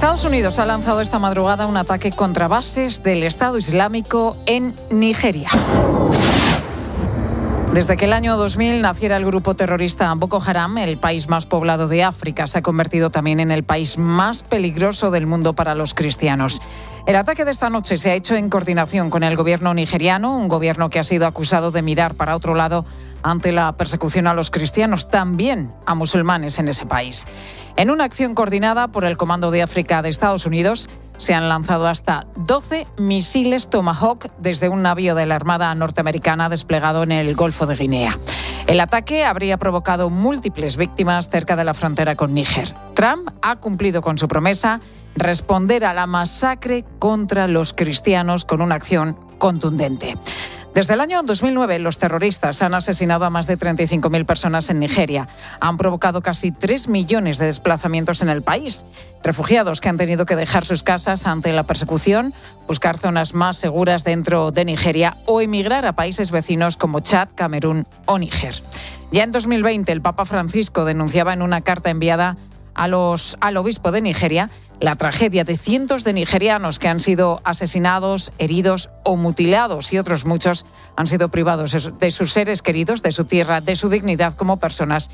Estados Unidos ha lanzado esta madrugada un ataque contra bases del Estado Islámico en Nigeria. Desde que el año 2000 naciera el grupo terrorista Boko Haram, el país más poblado de África se ha convertido también en el país más peligroso del mundo para los cristianos. El ataque de esta noche se ha hecho en coordinación con el gobierno nigeriano, un gobierno que ha sido acusado de mirar para otro lado ante la persecución a los cristianos, también a musulmanes en ese país. En una acción coordinada por el Comando de África de Estados Unidos, se han lanzado hasta 12 misiles Tomahawk desde un navío de la Armada norteamericana desplegado en el Golfo de Guinea. El ataque habría provocado múltiples víctimas cerca de la frontera con Níger. Trump ha cumplido con su promesa: responder a la masacre contra los cristianos con una acción contundente. Desde el año 2009, los terroristas han asesinado a más de 35.000 personas en Nigeria. Han provocado casi 3 millones de desplazamientos en el país. Refugiados que han tenido que dejar sus casas ante la persecución, buscar zonas más seguras dentro de Nigeria o emigrar a países vecinos como Chad, Camerún o Níger. Ya en 2020, el Papa Francisco denunciaba en una carta enviada al obispo de Nigeria la tragedia de cientos de nigerianos que han sido asesinados, heridos o mutilados, y otros muchos han sido privados de sus seres queridos, de su tierra, de su dignidad como personas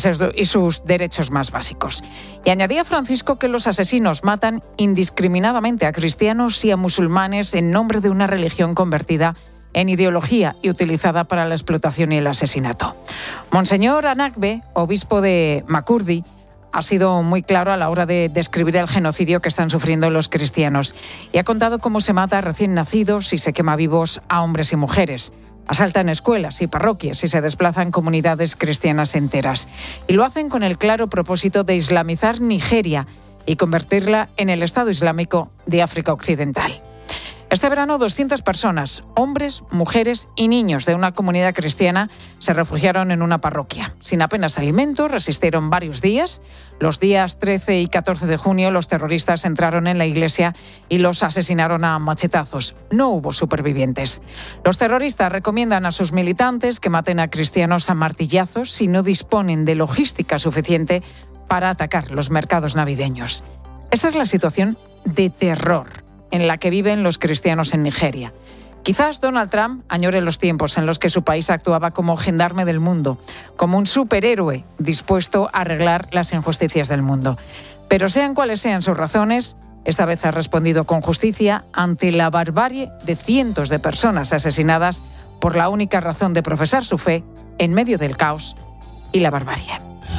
y sus derechos más básicos. Y añadía Francisco que los asesinos matan indiscriminadamente a cristianos y a musulmanes en nombre de una religión convertida en ideología y utilizada para la explotación y el asesinato. Monseñor Anagbe, obispo de Makurdi, ha sido muy claro a la hora de describir el genocidio que están sufriendo los cristianos y ha contado cómo se mata a recién nacidos y se quema vivos a hombres y mujeres. Asaltan escuelas y parroquias y se desplazan comunidades cristianas enteras. Y lo hacen con el claro propósito de islamizar Nigeria y convertirla en el Estado Islámico de África Occidental. Este verano, 200 personas, hombres, mujeres y niños de una comunidad cristiana, se refugiaron en una parroquia. Sin apenas alimento, resistieron varios días. Los días 13 y 14 de junio, los terroristas entraron en la iglesia y los asesinaron a machetazos. No hubo supervivientes. Los terroristas recomiendan a sus militantes que maten a cristianos a martillazos si no disponen de logística suficiente para atacar los mercados navideños. Esa es la situación de terror en la que viven los cristianos en Nigeria. Quizás Donald Trump añore los tiempos en los que su país actuaba como gendarme del mundo, como un superhéroe dispuesto a arreglar las injusticias del mundo. Pero sean cuales sean sus razones, esta vez ha respondido con justicia ante la barbarie de cientos de personas asesinadas por la única razón de profesar su fe en medio del caos y la barbarie.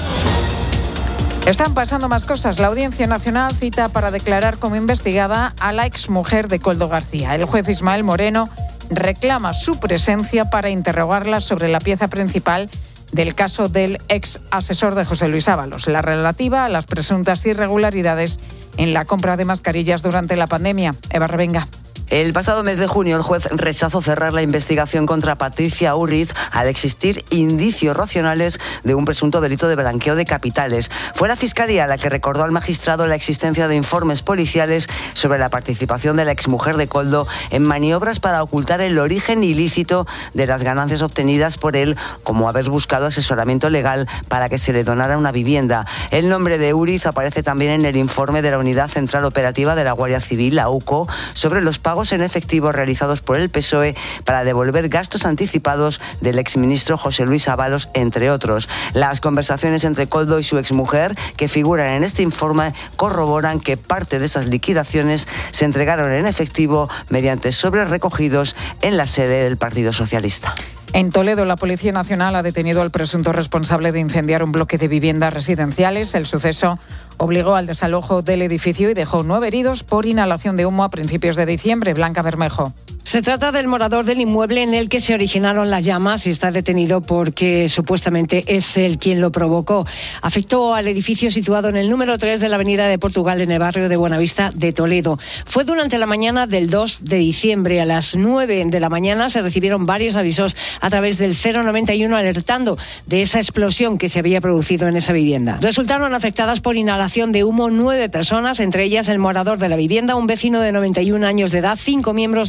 Están pasando más cosas. La Audiencia Nacional cita para declarar como investigada a la exmujer de Koldo García. El juez Ismael Moreno reclama su presencia para interrogarla sobre la pieza principal del caso del ex asesor de José Luis Ábalos, la relativa a las presuntas irregularidades en la compra de mascarillas durante la pandemia. Eva Revenga. El pasado mes de junio, el juez rechazó cerrar la investigación contra Patricia Urriz al existir indicios racionales de un presunto delito de blanqueo de capitales. Fue la Fiscalía la que recordó al magistrado la existencia de informes policiales sobre la participación de la exmujer de Koldo en maniobras para ocultar el origen ilícito de las ganancias obtenidas por él, como haber buscado asesoramiento legal para que se le donara una vivienda. El nombre de Urriz aparece también en el informe de la Unidad Central Operativa de la Guardia Civil, la UCO, sobre los pagos en efectivo realizados por el PSOE para devolver gastos anticipados del exministro José Luis Ábalos, entre otros. Las conversaciones entre Koldo y su exmujer, que figuran en este informe, corroboran que parte de esas liquidaciones se entregaron en efectivo mediante sobres recogidos en la sede del Partido Socialista. En Toledo, la Policía Nacional ha detenido al presunto responsable de incendiar un bloque de viviendas residenciales. El suceso obligó al desalojo del edificio y dejó 9 heridos por inhalación de humo a principios de diciembre. Blanca Bermejo. Se trata del morador del inmueble en el que se originaron las llamas y está detenido porque supuestamente es él quien lo provocó. Afectó al edificio situado en el número 3 de la Avenida de Portugal, en el barrio de Buenavista de Toledo. Fue durante la mañana del 2 de diciembre. A las 9 de la mañana se recibieron varios avisos a través del 091 alertando de esa explosión que se había producido en esa vivienda. Resultaron afectadas por inhalación de humo 9 personas, entre ellas el morador de la vivienda, un vecino de 91 años de edad, 5 miembros de una misma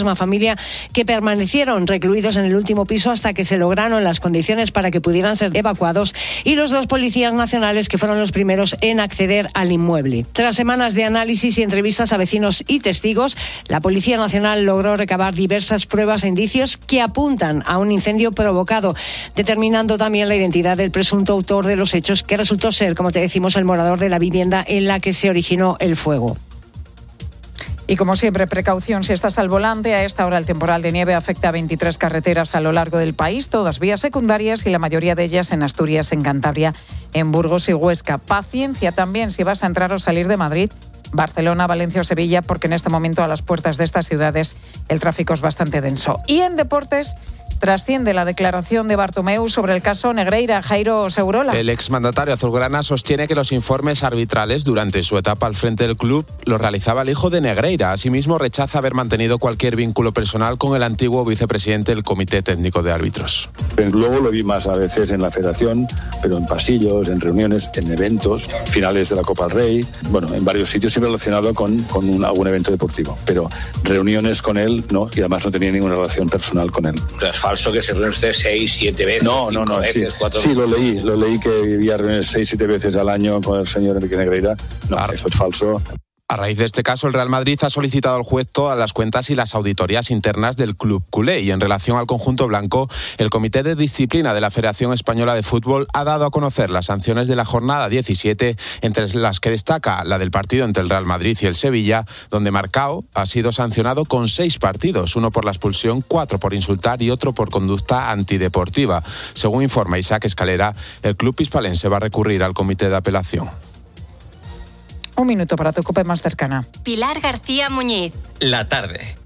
misma familia que permanecieron recluidos en el último piso hasta que se lograron las condiciones para que pudieran ser evacuados, y los 2 policías nacionales que fueron los primeros en acceder al inmueble. Tras semanas de análisis y entrevistas a vecinos y testigos, la Policía Nacional logró recabar diversas pruebas e indicios que apuntan a un incendio provocado, determinando también la identidad del presunto autor de los hechos, que resultó ser, como te decimos, el morador de la vivienda en la que se originó el fuego. Y como siempre, precaución si estás al volante. A esta hora el temporal de nieve afecta a 23 carreteras a lo largo del país, todas vías secundarias y la mayoría de ellas en Asturias, en Cantabria, en Burgos y Huesca. Paciencia también si vas a entrar o salir de Madrid, Barcelona, Valencia o Sevilla, porque en este momento a las puertas de estas ciudades el tráfico es bastante denso. Y en deportes, trasciende la declaración de Bartomeu sobre el caso Negreira. Jairo Segurola. El exmandatario azulgrana sostiene que los informes arbitrales durante su etapa al frente del club los realizaba el hijo de Negreira. Asimismo, rechaza haber mantenido cualquier vínculo personal con el antiguo vicepresidente del Comité Técnico de Árbitros. Luego lo vi más a veces en la federación, pero en pasillos, en reuniones, en eventos, finales de la Copa del Rey, bueno, en varios sitios, siempre relacionado con algún evento deportivo. Pero reuniones con él, no, y además no tenía ninguna relación personal con él. Es falso que se reúne usted 6, 7 veces. No, veces, sí, 4 sí, lo leí que había reuniones 6, 7 veces al año con el señor Enrique Negreira. No, eso es falso. A raíz de este caso, el Real Madrid ha solicitado al juez todas las cuentas y las auditorías internas del club culé. Y en relación al conjunto blanco, el Comité de Disciplina de la Federación Española de Fútbol ha dado a conocer las sanciones de la jornada 17, entre las que destaca la del partido entre el Real Madrid y el Sevilla, donde Marcao ha sido sancionado con 6 partidos, 1 por la expulsión, 4 por insultar y otro por conducta antideportiva. Según informa Isaac Escalera, el club hispalense va a recurrir al Comité de Apelación. Un minuto para tu COPE más cercana. Pilar García Muñiz. La tarde.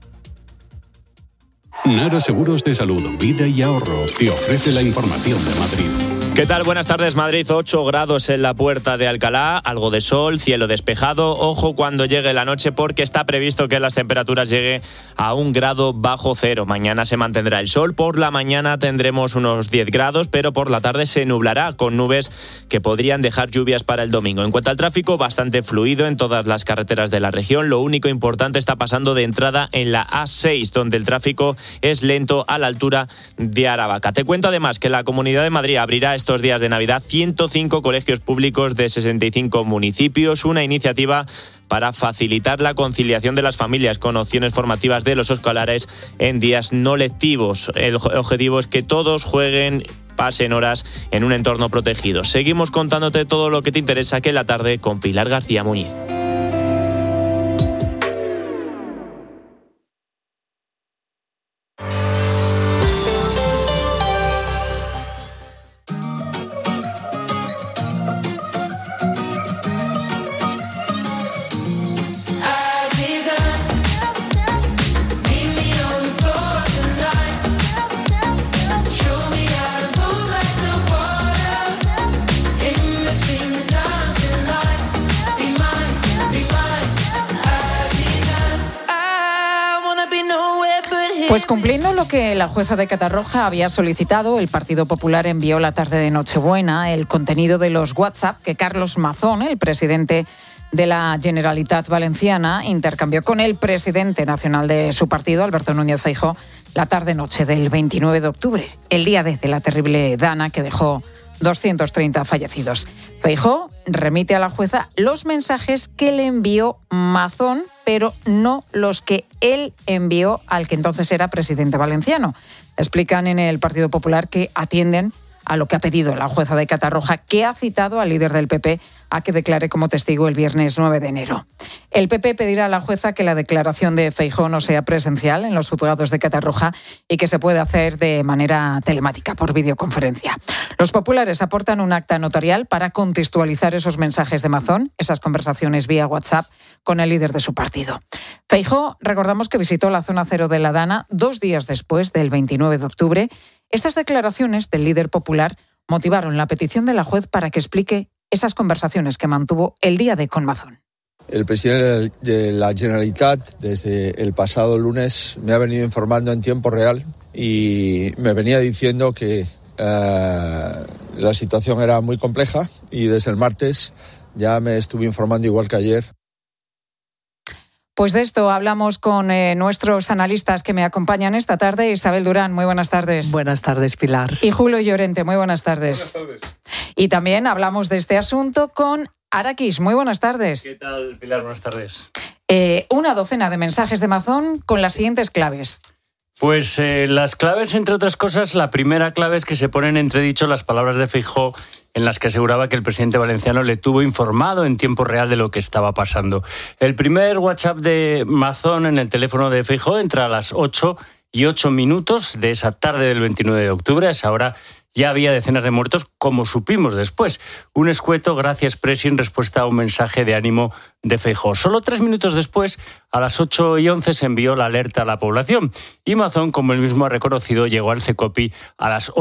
Nara Seguros de Salud, Vida y Ahorro te ofrece la información de Madrid. ¿Qué tal? Buenas tardes. Madrid, 8 grados en la Puerta de Alcalá, algo de sol, cielo despejado. Ojo cuando llegue la noche porque está previsto que las temperaturas lleguen a 1 grado bajo cero. Mañana se mantendrá el sol, por la mañana tendremos unos 10 grados, pero por la tarde se nublará con nubes que podrían dejar lluvias para el domingo. En cuanto al tráfico, bastante fluido en todas las carreteras de la región. Lo único importante está pasando de entrada en la A6, donde el tráfico es lento a la altura de Aravaca. Te cuento además que la Comunidad de Madrid abrirá estos días de Navidad 105 colegios públicos de 65 municipios, una iniciativa para facilitar la conciliación de las familias con opciones formativas de los escolares en días no lectivos. El objetivo es que todos jueguen, pasen horas en un entorno protegido. Seguimos contándote todo lo que te interesa aquí en la tarde con Pilar García Muñiz. Pues cumpliendo lo que la jueza de Catarroja había solicitado, el Partido Popular envió la tarde de Nochebuena el contenido de los WhatsApp que Carlos Mazón, el presidente de la Generalitat Valenciana, intercambió con el presidente nacional de su partido, Alberto Núñez Feijóo, la tarde-noche del 29 de octubre, el día de la terrible dana que dejó 230 fallecidos. Feijóo remite a la jueza los mensajes que le envió Mazón, pero no los que él envió al que entonces era presidente valenciano. Explican en el Partido Popular que atienden a lo que ha pedido la jueza de Catarroja, que ha citado al líder del PP a que declare como testigo el viernes 9 de enero. El PP pedirá a la jueza que la declaración de Feijóo no sea presencial en los juzgados de Catarroja y que se pueda hacer de manera telemática, por videoconferencia. Los populares aportan un acta notarial para contextualizar esos mensajes de Mazón, esas conversaciones vía WhatsApp con el líder de su partido. Feijóo, recordamos que visitó la zona cero de la Dana 2 días después del 29 de octubre. Estas declaraciones del líder popular motivaron la petición de la juez para que explique esas conversaciones que mantuvo el día de con Mazón. El presidente de la Generalitat desde el pasado lunes me ha venido informando en tiempo real y me venía diciendo que la situación era muy compleja y desde el martes ya me estuve informando igual que ayer. Pues de esto hablamos con nuestros analistas que me acompañan esta tarde. Isabel Durán, muy buenas tardes. Buenas tardes, Pilar. Y Julio Llorente, muy buenas tardes. Buenas tardes. Y también hablamos de este asunto con Araquis, muy buenas tardes. ¿Qué tal, Pilar? Buenas tardes. Una docena de mensajes de Mazón con las siguientes claves. Pues las claves, entre otras cosas, la primera clave es que se ponen en entredicho las palabras de Feijóo en las que aseguraba que el presidente valenciano le tuvo informado en tiempo real de lo que estaba pasando. El primer WhatsApp de Mazón en el teléfono de Feijóo entra a las 8:08 de esa tarde del 29 de octubre. A esa hora ya había decenas de muertos, como supimos después. Un escueto gracias, Presi, en respuesta a un mensaje de ánimo de Feijóo. Solo 3 minutos después, a las 8:11, se envió la alerta a la población. Y Mazón, como él mismo ha reconocido, llegó al CECOPI a las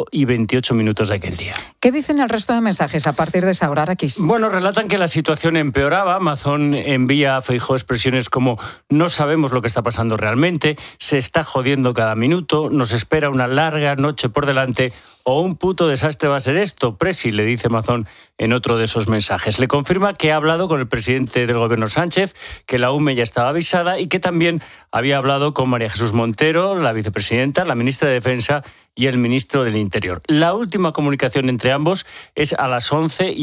8:28 de aquel día. ¿Qué dicen el resto de mensajes a partir de esa hora, Araquis? Bueno, relatan que la situación empeoraba. Mazón envía a Feijóo expresiones como no sabemos lo que está pasando realmente, se está jodiendo cada minuto, nos espera una larga noche por delante o un puto desastre va a ser esto. Presi, le dice Mazón en otro de esos mensajes. Le confirma que ha hablado con el presidente del gobierno Sánchez, que la UME ya estaba avisada y que también había hablado con María Jesús Montero, la vicepresidenta, la ministra de Defensa y el ministro del Interior. La última comunicación entre ambos es a las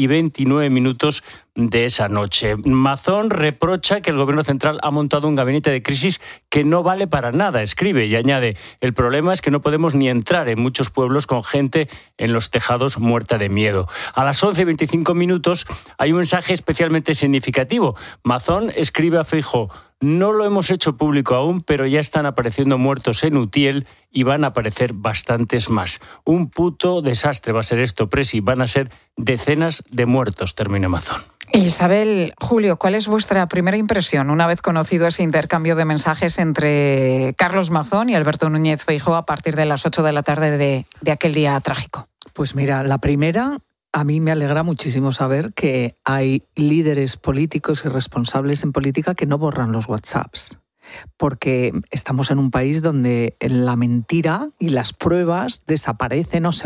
11:29 de esa noche. Mazón reprocha que el gobierno central ha montado un gabinete de crisis que no vale para nada, escribe, y añade: el problema es que no podemos ni entrar en muchos pueblos con gente en los tejados muerta de miedo. A las 11:25 hay un mensaje especialmente significativo. Mazón escribe a Feijóo: no lo hemos hecho público aún, pero ya están apareciendo muertos en Utiel y van a aparecer bastantes más. Un puto desastre va a ser esto, Presi. Van a ser decenas de muertos, termina Mazón. Isabel, Julio, ¿cuál es vuestra primera impresión una vez conocido ese intercambio de mensajes entre Carlos Mazón y Alberto Núñez Feijóo a partir de las 8 de la tarde de aquel día trágico? Pues mira, la primera, a mí me alegra muchísimo saber que hay líderes políticos y responsables en política que no borran los WhatsApps. Porque estamos en un país donde la mentira y las pruebas desaparecen o se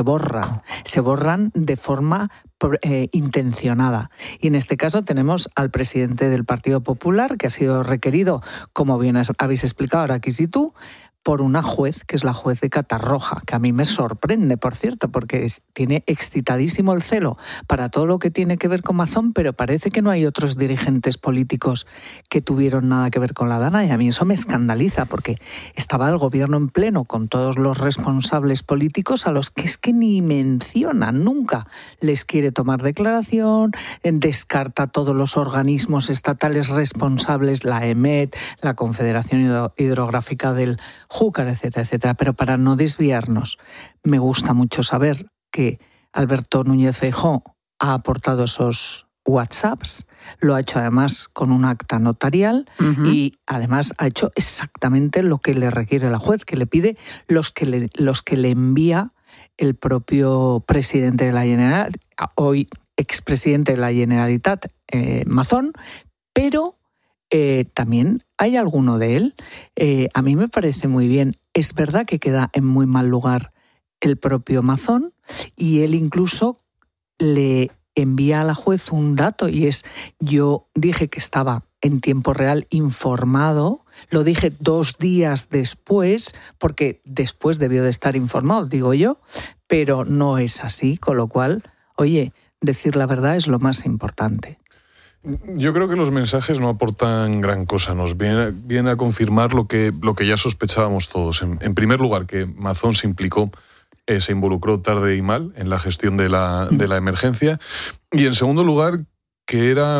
borran de forma intencionada. Y en este caso tenemos al presidente del Partido Popular, que ha sido requerido, como bien habéis explicado Araquis y tú, por una juez, que es la juez de Catarroja, que a mí me sorprende, por cierto, porque tiene excitadísimo el celo para todo lo que tiene que ver con Mazón, pero parece que no hay otros dirigentes políticos que tuvieron nada que ver con la Dana, y a mí eso me escandaliza, porque estaba el gobierno en pleno con todos los responsables políticos a los que es que ni mencionan, nunca les quiere tomar declaración, descarta todos los organismos estatales responsables, la EMET, la Confederación Hidrográfica del Júcar, etcétera, etcétera. Pero para no desviarnos, me gusta mucho saber que Alberto Núñez Feijóo ha aportado esos WhatsApps, lo ha hecho además con un acta notarial y además ha hecho exactamente lo que le requiere la juez, que le pide los que le envía el propio presidente de la Generalitat, hoy expresidente de la Generalitat, Mazón, pero también hay alguno de él. A mí me parece muy bien. Es verdad que queda en muy mal lugar el propio Mazón y él incluso le envía a la juez un dato y es: yo dije que estaba en tiempo real informado, lo dije 2 días después, porque después debió de estar informado, digo yo, pero no es así, con lo cual, oye, decir la verdad es lo más importante. Yo creo que los mensajes no aportan gran cosa, nos viene a confirmar lo que ya sospechábamos todos. En primer lugar, que Mazón se involucró tarde y mal en la gestión de la emergencia, y en segundo lugar, que era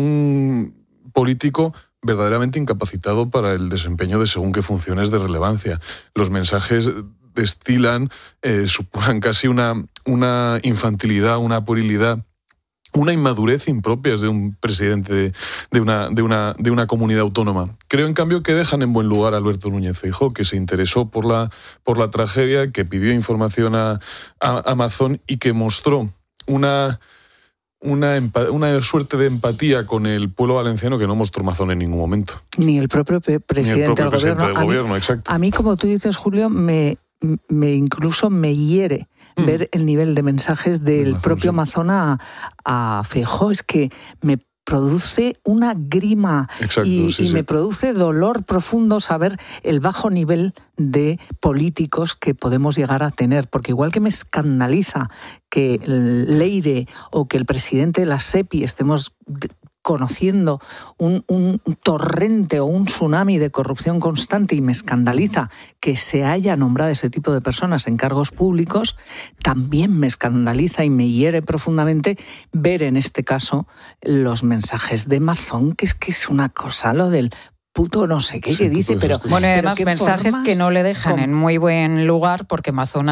un político verdaderamente incapacitado para el desempeño de según qué funciones de relevancia. Los mensajes destilan, suponen casi una infantilidad, una puerilidad, una inmadurez impropias de un presidente de una comunidad autónoma. Creo, en cambio, que dejan en buen lugar a Alberto Núñez Feijóo, que se interesó por la tragedia, que pidió información a Mazón y que mostró una suerte de empatía con el pueblo valenciano que no mostró Mazón en ningún momento. Ni el propio presidente del gobierno. Exacto. A mí, como tú dices, Julio, incluso me hiere ver el nivel de mensajes del propio Mazón a Feijóo. Es que produce una grima. Exacto, y me produce dolor profundo saber el bajo nivel de políticos que podemos llegar a tener, porque igual que me escandaliza que Leire o que el presidente de la SEPI estemos conociendo un torrente o un tsunami de corrupción constante, y me escandaliza que se haya nombrado ese tipo de personas en cargos públicos, también me escandaliza y me hiere profundamente ver en este caso los mensajes de Mazón, que es una cosa, lo del puto no sé qué que dice, pero... Bueno, y además mensajes que no le dejan en muy buen lugar, porque Mazón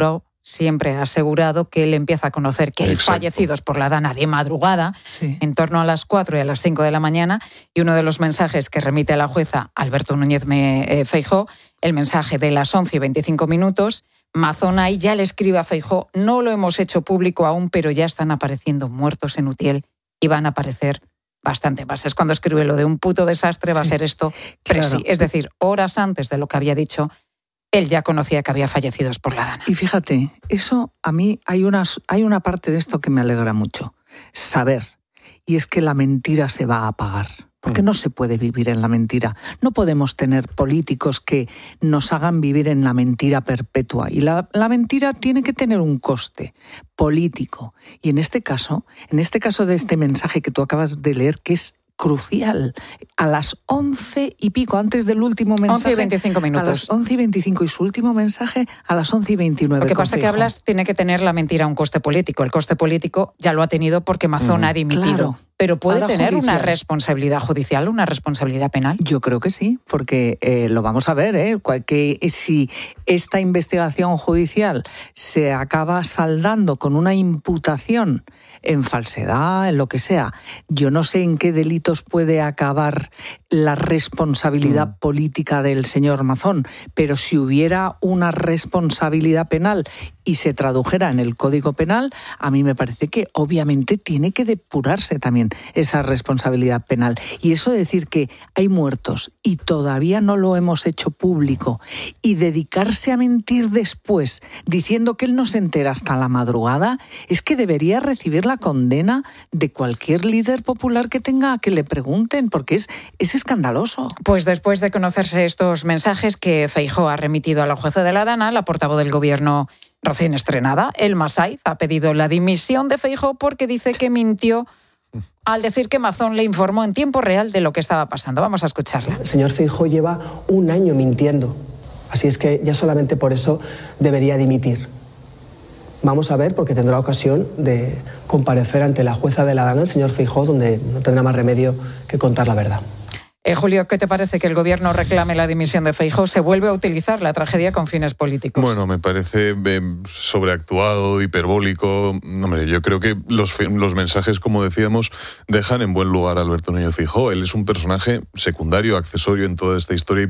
siempre ha asegurado que él empieza a conocer que hay fallecidos por la Dana de madrugada, en torno a las 4 y a las 5 de la mañana, y uno de los mensajes que remite a la jueza Alberto Núñez Feijóo, el mensaje de las 11 y 25 minutos, Mazón ahí ya le escribe a Feijóo: no lo hemos hecho público aún, pero ya están apareciendo muertos en Utiel y van a aparecer bastante más. Es cuando escribe lo de un puto desastre, va a ser esto, claro. Es decir, horas antes de lo que había dicho, él ya conocía que había fallecidos por la Dana. Y fíjate, eso a mí hay una parte de esto que me alegra mucho, saber, y es que la mentira se va a apagar. Porque no se puede vivir en la mentira. No podemos tener políticos que nos hagan vivir en la mentira perpetua. Y la mentira tiene que tener un coste político. Y en este caso de este mensaje que tú acabas de leer, que es crucial, a las 11 y pico, antes del último mensaje... 11 y 25 minutos. A las 11 y 25, y su último mensaje a las 11 y 29. Lo que pasa es que hablas, tiene que tener la mentira un coste político. El coste político ya lo ha tenido porque Mazón ha dimitido. Claro. Pero ¿puede ahora tener judicial, una responsabilidad judicial, una responsabilidad penal? Yo creo que sí, porque lo vamos a ver, que si esta investigación judicial se acaba saldando con una imputación en falsedad, en lo que sea, yo no sé en qué delitos puede acabar la responsabilidad política del señor Mazón, pero si hubiera una responsabilidad penal y se tradujera en el Código Penal, a mí me parece que obviamente tiene que depurarse también esa responsabilidad penal. Y eso de decir que hay muertos y todavía no lo hemos hecho público, y dedicarse a mentir después diciendo que él no se entera hasta la madrugada, es que debería recibir la condena de cualquier líder popular que tenga que le pregunten, porque es escandaloso. Pues después de conocerse estos mensajes que Feijóo ha remitido a la jueza de la Dana, la portavoz del Gobierno recién estrenada, Elma Saiz, ha pedido la dimisión de Feijóo porque dice que mintió al decir que Mazón le informó en tiempo real de lo que estaba pasando. Vamos a escucharla. El señor Feijóo lleva un año mintiendo, así es que ya solamente por eso debería dimitir. Vamos a ver, porque tendrá ocasión de comparecer ante la jueza de la Dana, el señor Feijóo, donde no tendrá más remedio que contar la verdad. Julio, ¿qué te parece que el Gobierno reclame la dimisión de Feijóo? ¿Se vuelve a utilizar la tragedia con fines políticos? Bueno, me parece sobreactuado, hiperbólico. Hombre, yo creo que los mensajes, como decíamos, dejan en buen lugar a Alberto Núñez Feijóo. Él es un personaje secundario, accesorio en toda esta historia,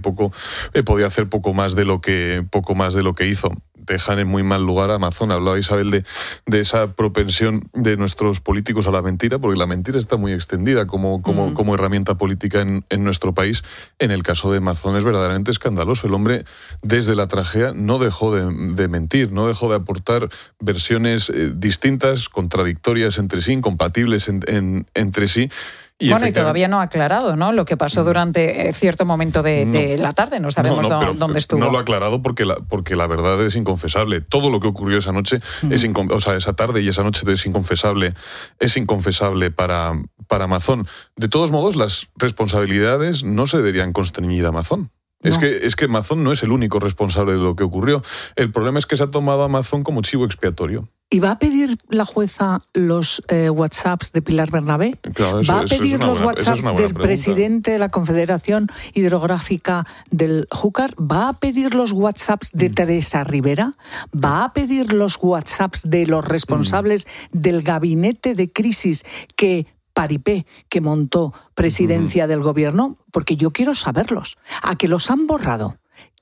y podía hacer poco más de lo que hizo. Dejan en muy mal lugar a Mazón. Hablaba Isabel de esa propensión de nuestros políticos a la mentira, porque la mentira está muy extendida como herramienta política en nuestro país. En el caso de Mazón es verdaderamente escandaloso. El hombre, desde la tragedia, no dejó de mentir, no dejó de aportar versiones distintas, contradictorias entre sí, incompatibles entre sí. Y todavía no ha aclarado, ¿no?, lo que pasó durante cierto momento de la tarde. No sabemos dónde estuvo. No lo ha aclarado porque la verdad es inconfesable. Todo lo que ocurrió esa noche, esa tarde y esa noche es inconfesable para Mazón. De todos modos, las responsabilidades no se deberían constreñir a Mazón. No. Es que Mazón no es el único responsable de lo que ocurrió. El problema es que se ha tomado a Mazón como chivo expiatorio. ¿Y va a pedir la jueza los WhatsApps de Pilar Bernabé? Claro, ¿Va a pedir los WhatsApps del presidente de la Confederación Hidrográfica del Júcar? ¿Va a pedir los WhatsApps de Teresa Rivera? ¿Va a pedir los WhatsApps de los responsables del gabinete de crisis que Paripé, que montó presidencia del gobierno? Porque yo quiero saberlos. ¿A que los han borrado?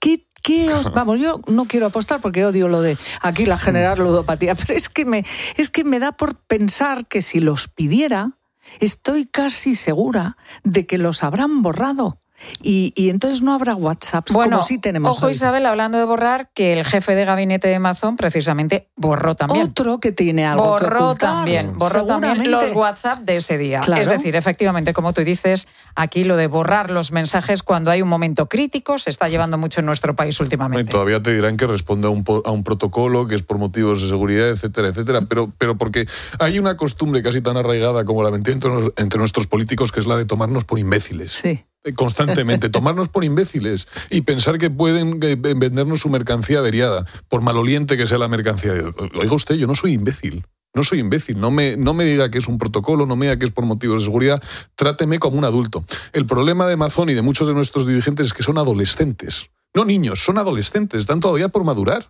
Vamos, yo no quiero apostar porque odio lo de aquí la generar ludopatía, pero es que me da por pensar que si los pidiera, estoy casi segura de que los habrán borrado. Y entonces no habrá WhatsApps como sí tenemos ojo hoy. Isabel, hablando de borrar, que el jefe de gabinete de Amazon precisamente borró también. Otro que tiene algo que ocultar. Borró también los WhatsApp de ese día. Claro. Es decir, efectivamente, como tú dices, aquí lo de borrar los mensajes cuando hay un momento crítico se está llevando mucho en nuestro país últimamente. Y todavía te dirán que responde a un protocolo, que es por motivos de seguridad, etcétera, etcétera. Pero porque hay una costumbre casi tan arraigada como la mentira entre nuestros políticos, que es la de tomarnos por imbéciles. Sí. Constantemente, tomarnos por imbéciles y pensar que pueden vendernos su mercancía averiada, por maloliente que sea la mercancía. Oiga usted, yo no soy imbécil. No soy imbécil, no me diga que es un protocolo, no me diga que es por motivos de seguridad, tráteme como un adulto. El problema de Amazon y de muchos de nuestros dirigentes es que son adolescentes, no niños, son adolescentes, están todavía por madurar.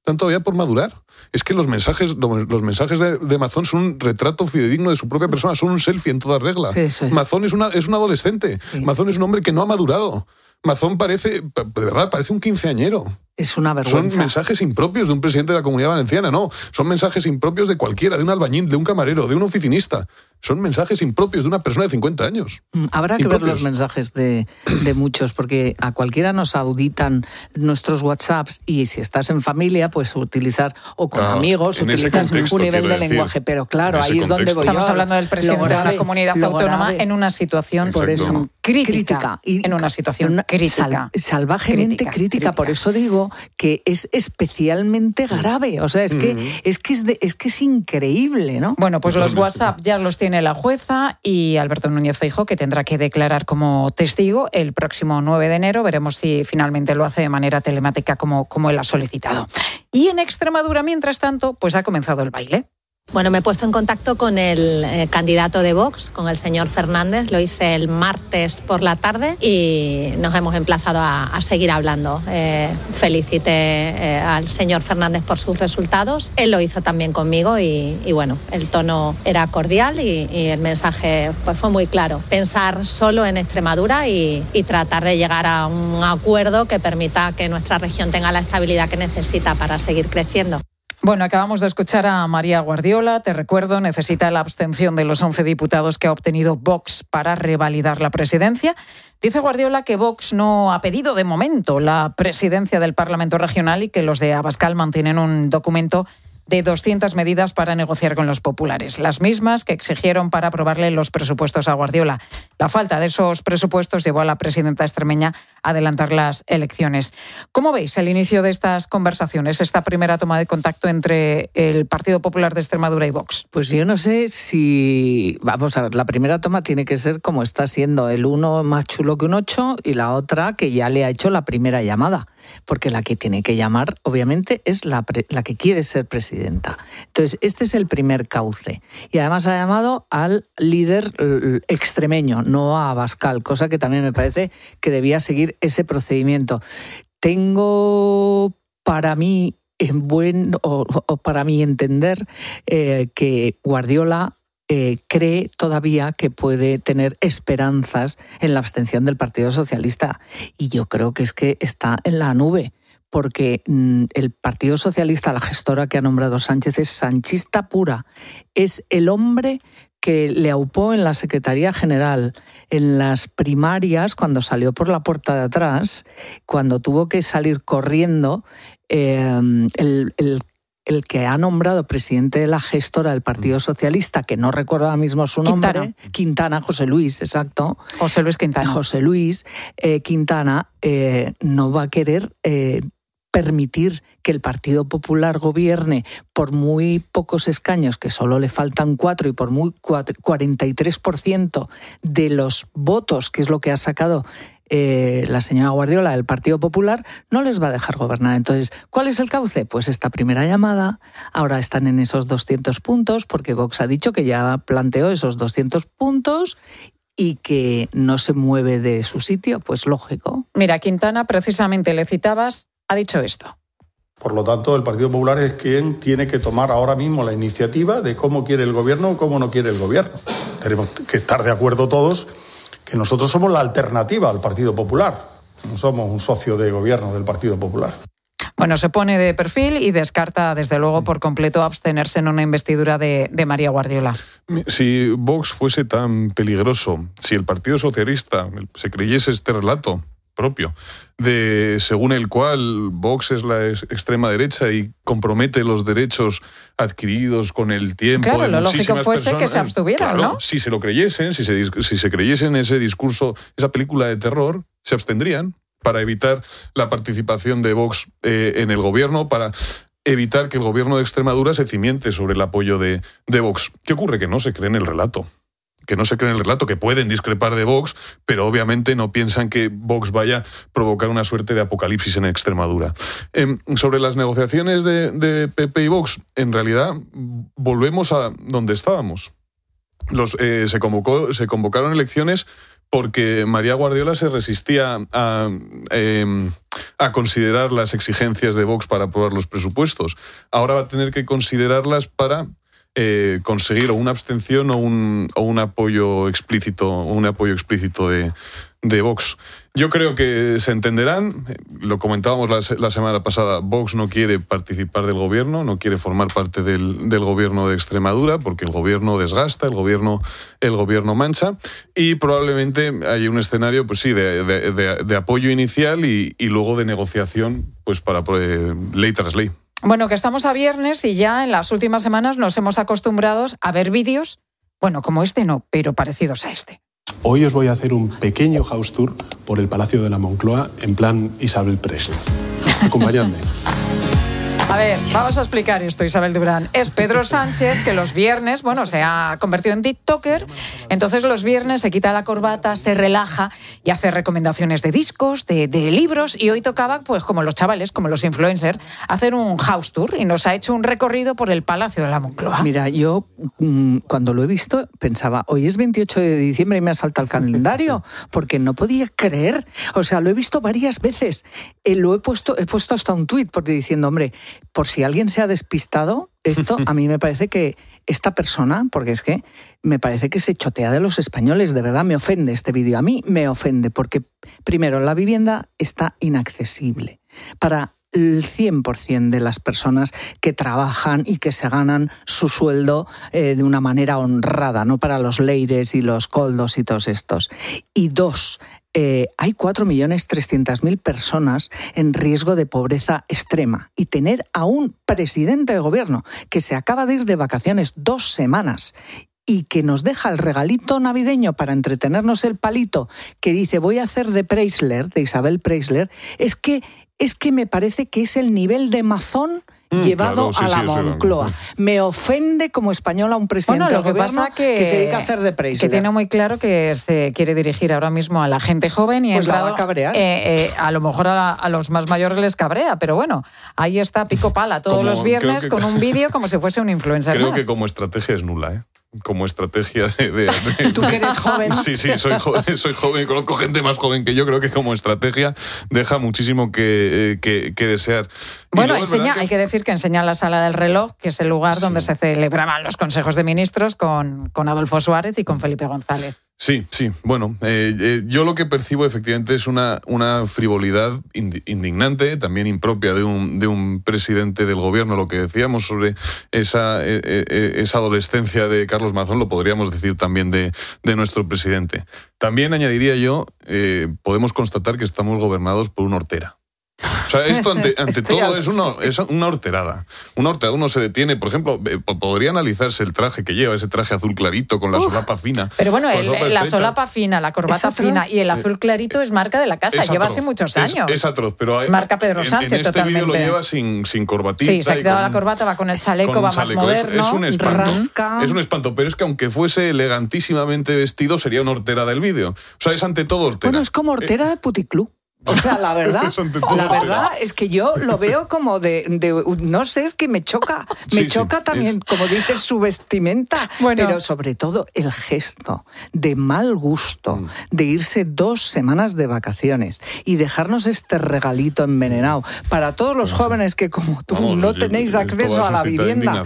Es que los mensajes de Amazon son un retrato fidedigno de su propia persona, son un selfie en toda regla. Sí, eso es. Amazon es un adolescente, sí. Amazon es un hombre que no ha madurado. Amazon parece un quinceañero. Es una vergüenza. Son mensajes impropios de un presidente de la Comunidad Valenciana, no. Son mensajes impropios de cualquiera, de un albañil, de un camarero, de un oficinista. Son mensajes impropios de una persona de 50 años. Habrá que ver los mensajes de muchos, porque a cualquiera nos auditan nuestros WhatsApps y si estás en familia, pues utilizar, o con amigos, utilizas un nivel de lenguaje. Pero claro, ahí es donde voy yo. Estamos hablando del presidente de una comunidad autónoma en una situación por eso crítica. En una situación crítica. Salvajemente crítica. Por eso digo que es especialmente grave. O sea, es que es increíble, ¿no? Bueno, pues los WhatsApp ya los tiene la jueza y Alberto Núñez Feijóo, que tendrá que declarar como testigo el próximo 9 de enero. Veremos si finalmente lo hace de manera telemática como él ha solicitado. Y en Extremadura, mientras tanto, pues ha comenzado el baile. Bueno, me he puesto en contacto con el candidato de Vox, con el señor Fernández. Lo hice el martes por la tarde y nos hemos emplazado a seguir hablando. Felicité al señor Fernández por sus resultados. Él lo hizo también conmigo y bueno, el tono era cordial y el mensaje pues fue muy claro. Pensar solo en Extremadura y tratar de llegar a un acuerdo que permita que nuestra región tenga la estabilidad que necesita para seguir creciendo. Bueno, acabamos de escuchar a María Guardiola. Te recuerdo, necesita la abstención de los 11 diputados que ha obtenido Vox para revalidar la presidencia. Dice Guardiola que Vox no ha pedido de momento la presidencia del Parlamento Regional y que los de Abascal mantienen un documento de 200 medidas para negociar con los populares, las mismas que exigieron para aprobarle los presupuestos a Guardiola. La falta de esos presupuestos llevó a la presidenta extremeña a adelantar las elecciones. ¿Cómo veis el inicio de estas conversaciones, esta primera toma de contacto entre el Partido Popular de Extremadura y Vox? Pues yo no sé si... Vamos a ver, la primera toma tiene que ser como está siendo, el uno más chulo que un 8 y la otra que ya le ha hecho la primera llamada. Porque la que tiene que llamar, obviamente, es la que quiere ser presidenta. Entonces, este es el primer cauce. Y además ha llamado al líder extremeño, no a Abascal, cosa que también me parece que debía seguir ese procedimiento. Tengo para mí, para mi entender, que Guardiola cree todavía que puede tener esperanzas en la abstención del Partido Socialista. Y yo creo que es que está en la nube, porque el Partido Socialista, la gestora que ha nombrado Sánchez, es sanchista pura. Es el hombre que le aupó en la Secretaría General, en las primarias, cuando salió por la puerta de atrás, cuando tuvo que salir corriendo, el que ha nombrado presidente de la gestora del Partido Socialista, que no recuerdo ahora mismo su nombre, Quintana, José Luis, exacto. José Luis Quintana. José Luis Quintana no va a querer permitir que el Partido Popular gobierne por muy pocos escaños, que solo le faltan 4, y por muy 43% de los votos, que es lo que ha sacado la señora Guardiola del Partido Popular, no les va a dejar gobernar. Entonces, ¿cuál es el cauce? Pues esta primera llamada. Ahora están en esos 200 puntos, porque Vox ha dicho que ya planteó esos 200 puntos y que no se mueve de su sitio, pues lógico. Mira, Quintana, precisamente le citabas, ha dicho esto. Por lo tanto, el Partido Popular es quien tiene que tomar ahora mismo la iniciativa de cómo quiere el gobierno o cómo no quiere el gobierno. Tenemos que estar de acuerdo todos que nosotros somos la alternativa al Partido Popular. No somos un socio de gobierno del Partido Popular. Bueno, se pone de perfil y descarta, desde luego, por completo abstenerse en una investidura de María Guardiola. Si Vox fuese tan peligroso, si el Partido Socialista se creyese este relato propio, según el cual Vox es la extrema derecha y compromete los derechos adquiridos con el tiempo. Claro, de lo lógico fuese personas, que se abstuvieran, claro, ¿no? Si se lo creyesen, si se creyesen ese discurso, esa película de terror, se abstendrían para evitar la participación de Vox en el gobierno, para evitar que el gobierno de Extremadura se cimiente sobre el apoyo de Vox. ¿Qué ocurre? Que no se creen el relato. Que pueden discrepar de Vox, pero obviamente no piensan que Vox vaya a provocar una suerte de apocalipsis en Extremadura. Sobre las negociaciones de PP y Vox, en realidad volvemos a donde estábamos. Se convocaron elecciones porque María Guardiola se resistía a considerar las exigencias de Vox para aprobar los presupuestos. Ahora va a tener que considerarlas para conseguir o una abstención o un apoyo explícito de Vox. Yo creo que se entenderán, lo comentábamos la semana pasada, Vox no quiere participar del gobierno, no quiere formar parte del gobierno de Extremadura, porque el gobierno desgasta, el gobierno mancha, y probablemente haya un escenario, pues sí, de apoyo inicial y luego de negociación, pues para ley tras ley. Bueno, que estamos a viernes y ya en las últimas semanas nos hemos acostumbrado a ver vídeos, bueno, como este no, pero parecidos a este. Hoy os voy a hacer un pequeño house tour por el Palacio de la Moncloa en plan Isabel Presley. Acompañadme. A ver, vamos a explicar esto, Isabel Durán. Es Pedro Sánchez, que los viernes, bueno, se ha convertido en TikToker, entonces los viernes se quita la corbata, se relaja y hace recomendaciones de discos, de libros, y hoy tocaba, pues como los chavales, como los influencers, hacer un house tour y nos ha hecho un recorrido por el Palacio de la Moncloa. Mira, yo cuando lo he visto pensaba, hoy es 28 de diciembre y me ha saltado el calendario, porque no podía creer, o sea, lo he visto varias veces, he puesto hasta un tuit porque diciendo, hombre, por si alguien se ha despistado, esto a mí me parece que esta persona, porque es que me parece que se chotea de los españoles, de verdad me ofende este vídeo. A mí me ofende porque, primero, la vivienda está inaccesible para el 100% de las personas que trabajan y que se ganan su sueldo de una manera honrada, no para los leires y los coldos y todos estos. Y dos, hay 4.300.000 personas en riesgo de pobreza extrema, y tener a un presidente de gobierno que se acaba de ir de vacaciones 2 semanas y que nos deja el regalito navideño para entretenernos, el palito que dice voy a hacer de Isabel Preisler, es que me parece que es el nivel de mazón llevado a la Moncloa. Me ofende como española un presidente del gobierno que se dedica a hacer de Preisler. Que tiene muy claro que se quiere dirigir ahora mismo a la gente joven y pues la va a cabrear. A lo mejor a los más mayores les cabrea, pero bueno, ahí está pico pala todos los viernes con un vídeo como si fuese un influencer. Creo que como estrategia es nula, ¿eh? Como estrategia de... Tú que eres joven. Sí, soy joven y conozco gente más joven que yo. Creo que como estrategia deja muchísimo que desear. Bueno, hay que decir que enseña la Sala del Reloj, que es el lugar donde se celebraban los consejos de ministros con Adolfo Suárez y con Felipe González. Sí. Bueno, yo lo que percibo efectivamente es una frivolidad indignante, también impropia de un presidente del gobierno. Lo que decíamos sobre esa adolescencia de Carlos Mazón lo podríamos decir también de nuestro presidente. También añadiría yo, podemos constatar que estamos gobernados por un hortera. O sea, esto ante todo es una horterada. Una horterada. Uno se detiene, por ejemplo, podría analizarse el traje que lleva, ese traje azul clarito con la solapa fina. Pero bueno, la solapa fina, la corbata fina y el azul clarito es marca de la casa, lleva así muchos años. Es atroz, pero es marca Pedro Sánchez, en este totalmente. vídeo lo lleva sin corbatita. Sí, se ha quitado la corbata, va con el chaleco, va más moderno, es un espanto, rasca. Es un espanto, pero es que aunque fuese elegantísimamente vestido, sería una hortera del vídeo. O sea, es ante todo hortera. Bueno, es como hortera de puticlub. O sea, la verdad es que yo lo veo como de no sé, es que me choca. Me choca también, como dices, su vestimenta. Bueno. Pero sobre todo el gesto de mal gusto de irse 2 semanas de vacaciones y dejarnos este regalito envenenado para todos los jóvenes que, como tú, no tenéis acceso a la vivienda.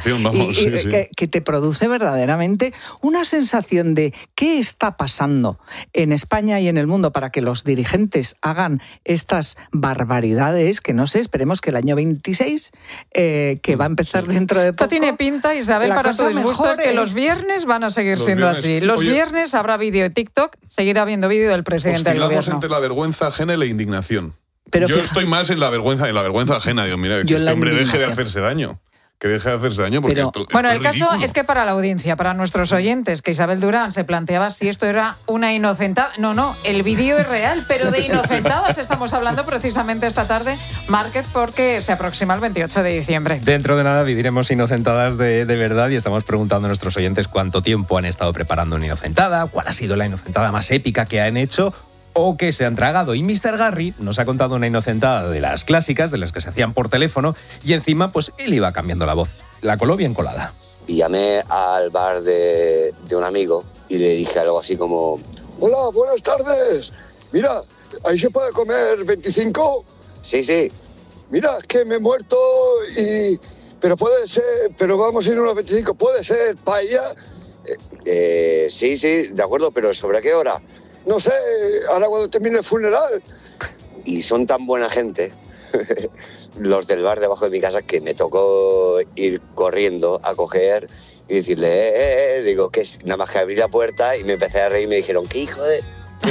Que te produce verdaderamente una sensación de qué está pasando en España y en el mundo para que los dirigentes hagan estas barbaridades, que no sé, esperemos que el año 26, que va a empezar dentro de poco... Esto tiene pinta, Isabel, para tu disgusto, es que los viernes van a seguir siendo así. Los viernes habrá vídeo de TikTok, seguirá habiendo vídeo del presidente del gobierno. Oscilamos entre la vergüenza ajena y la indignación. Pero yo estoy más en la vergüenza ajena. Digo, mira, que este hombre deje de hacerse daño. Que deje de hacerse daño porque bueno, el ridículo. caso es que para la audiencia, para nuestros oyentes, que Isabel Durán se planteaba si esto era una inocentada. No, el vídeo es real, pero de inocentadas estamos hablando precisamente esta tarde, Márquez, porque se aproxima el 28 de diciembre. Dentro de nada viviremos inocentadas de verdad y estamos preguntando a nuestros oyentes cuánto tiempo han estado preparando una inocentada, cuál ha sido la inocentada más épica que han hecho o que se han tragado. Y Mr. Garry nos ha contado una inocentada de las clásicas, de las que se hacían por teléfono, y encima pues él iba cambiando la voz. La coló bien colada. Y llamé al bar de un amigo y le dije algo así como: hola, buenas tardes. Mira, ¿ahí se puede comer 25? Sí. Mira, es que me he muerto y... Pero puede ser, pero vamos a ir a unos 25. ¿Puede ser paella? Sí, de acuerdo, pero ¿sobre qué hora? No sé, ahora cuando termine el funeral. Y son tan buena gente, los del bar debajo de mi casa, que me tocó ir corriendo a coger y decirle, digo, que es nada más que abrir la puerta, y me empecé a reír y me dijeron, ¿qué hijo de...?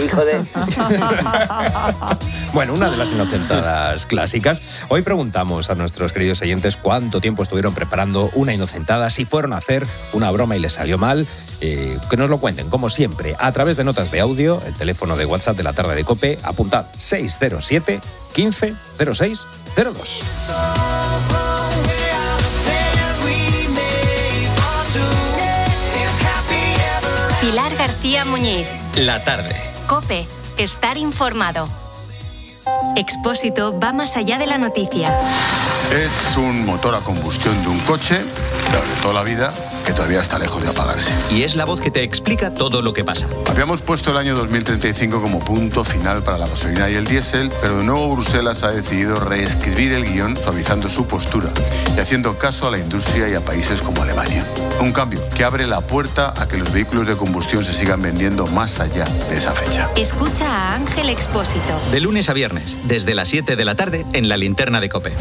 Bueno, una de las inocentadas clásicas. Hoy preguntamos a nuestros queridos oyentes cuánto tiempo estuvieron preparando una inocentada, si fueron a hacer una broma y les salió mal. Que nos lo cuenten, como siempre, a través de notas de audio, el teléfono de WhatsApp de la tarde de COPE, apuntad 607 15 06 02. Pilar García Muñiz. La tarde. COPE. Estar informado. Expósito va más allá de la noticia. Es un motor a combustión de un coche, de toda la vida, que todavía está lejos de apagarse. Y es la voz que te explica todo lo que pasa. Habíamos puesto el año 2035 como punto final para la gasolina y el diésel, pero de nuevo Bruselas ha decidido reescribir el guión, suavizando su postura y haciendo caso a la industria y a países como Alemania. Un cambio que abre la puerta a que los vehículos de combustión se sigan vendiendo más allá de esa fecha. Escucha a Ángel Expósito. De lunes a viernes, desde las 7 de la tarde, en la linterna de COPE.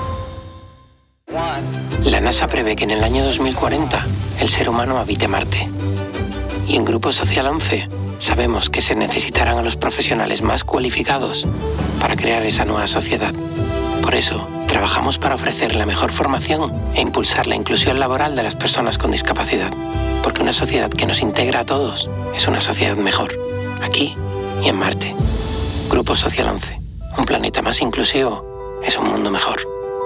La NASA prevé que en el año 2040 el ser humano habite Marte. Y en Grupo Social 11 sabemos que se necesitarán a los profesionales más cualificados para crear esa nueva sociedad. Por eso, trabajamos para ofrecer la mejor formación e impulsar la inclusión laboral de las personas con discapacidad. Porque una sociedad que nos integra a todos es una sociedad mejor, aquí y en Marte. Grupo Social 11. Un planeta más inclusivo es un mundo mejor.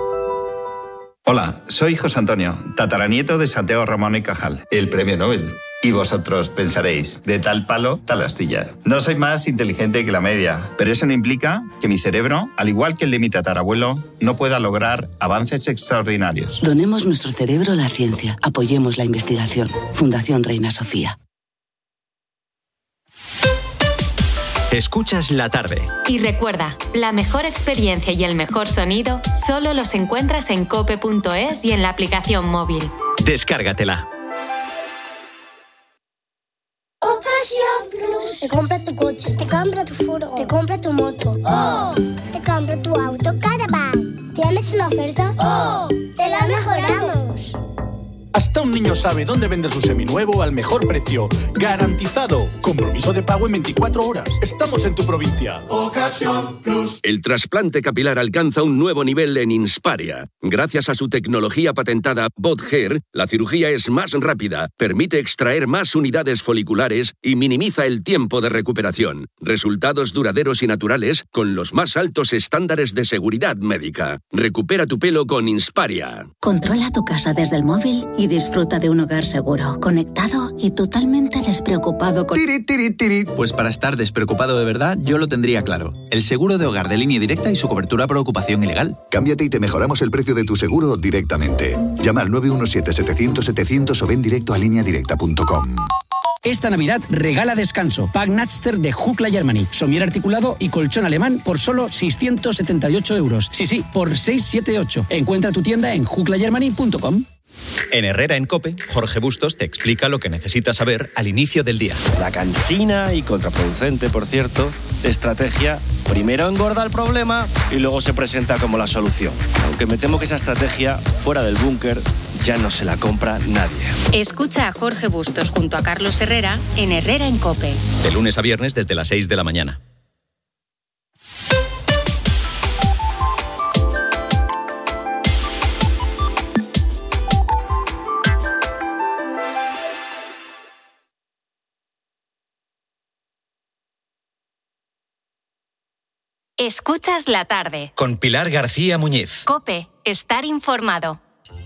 Hola, soy José Antonio, tataranieto de Santiago Ramón y Cajal, el premio Nobel. Y vosotros pensaréis, de tal palo, tal astilla. No soy más inteligente que la media, pero eso no implica que mi cerebro, al igual que el de mi tatarabuelo, no pueda lograr avances extraordinarios. Donemos nuestro cerebro a la ciencia. Apoyemos la investigación. Fundación Reina Sofía. Escuchas La Tarde. Y recuerda, la mejor experiencia y el mejor sonido solo los encuentras en cope.es y en la aplicación móvil. Descárgatela. Ocasión Plus. Te compra tu coche, te compra tu furgo, te compra tu moto. ¡Oh! Te compra tu auto Caravan. ¿Tienes una oferta? ¡Oh! ¡Te la mejoramos! Hasta un niño sabe dónde vender su seminuevo al mejor precio. ¡Garantizado! Compromiso de pago en 24 horas. Estamos en tu provincia. Ocasión Plus. El trasplante capilar alcanza un nuevo nivel en Insparia. Gracias a su tecnología patentada BotHair, la cirugía es más rápida, permite extraer más unidades foliculares y minimiza el tiempo de recuperación. Resultados duraderos y naturales con los más altos estándares de seguridad médica. Recupera tu pelo con Insparia. Controla tu casa desde el móvil y disfruta de un hogar seguro, conectado y totalmente despreocupado con... Pues para estar despreocupado de verdad, yo lo tendría claro. El seguro de hogar de Línea Directa y su cobertura por ocupación ilegal. Cámbiate y te mejoramos el precio de tu seguro directamente. Llama al 917-700-700 o ven directo a lineadirecta.com. Esta Navidad regala descanso. Pack Natster de Huckla Germany. Somier articulado y colchón alemán por solo 678 euros. Sí, por 678. Encuentra tu tienda en huclagermany.com. En Herrera en COPE, Jorge Bustos te explica lo que necesitas saber al inicio del día. La cansina y contraproducente, por cierto, estrategia Primero engorda el problema y luego se presenta como la solución. Aunque me temo que esa estrategia, fuera del búnker, ya no se la compra nadie. Escucha a Jorge Bustos junto a Carlos Herrera en Herrera en COPE. De lunes a viernes desde las 6 de la mañana. Escuchas la tarde. Con Pilar García Muñiz. COPE, estar informado.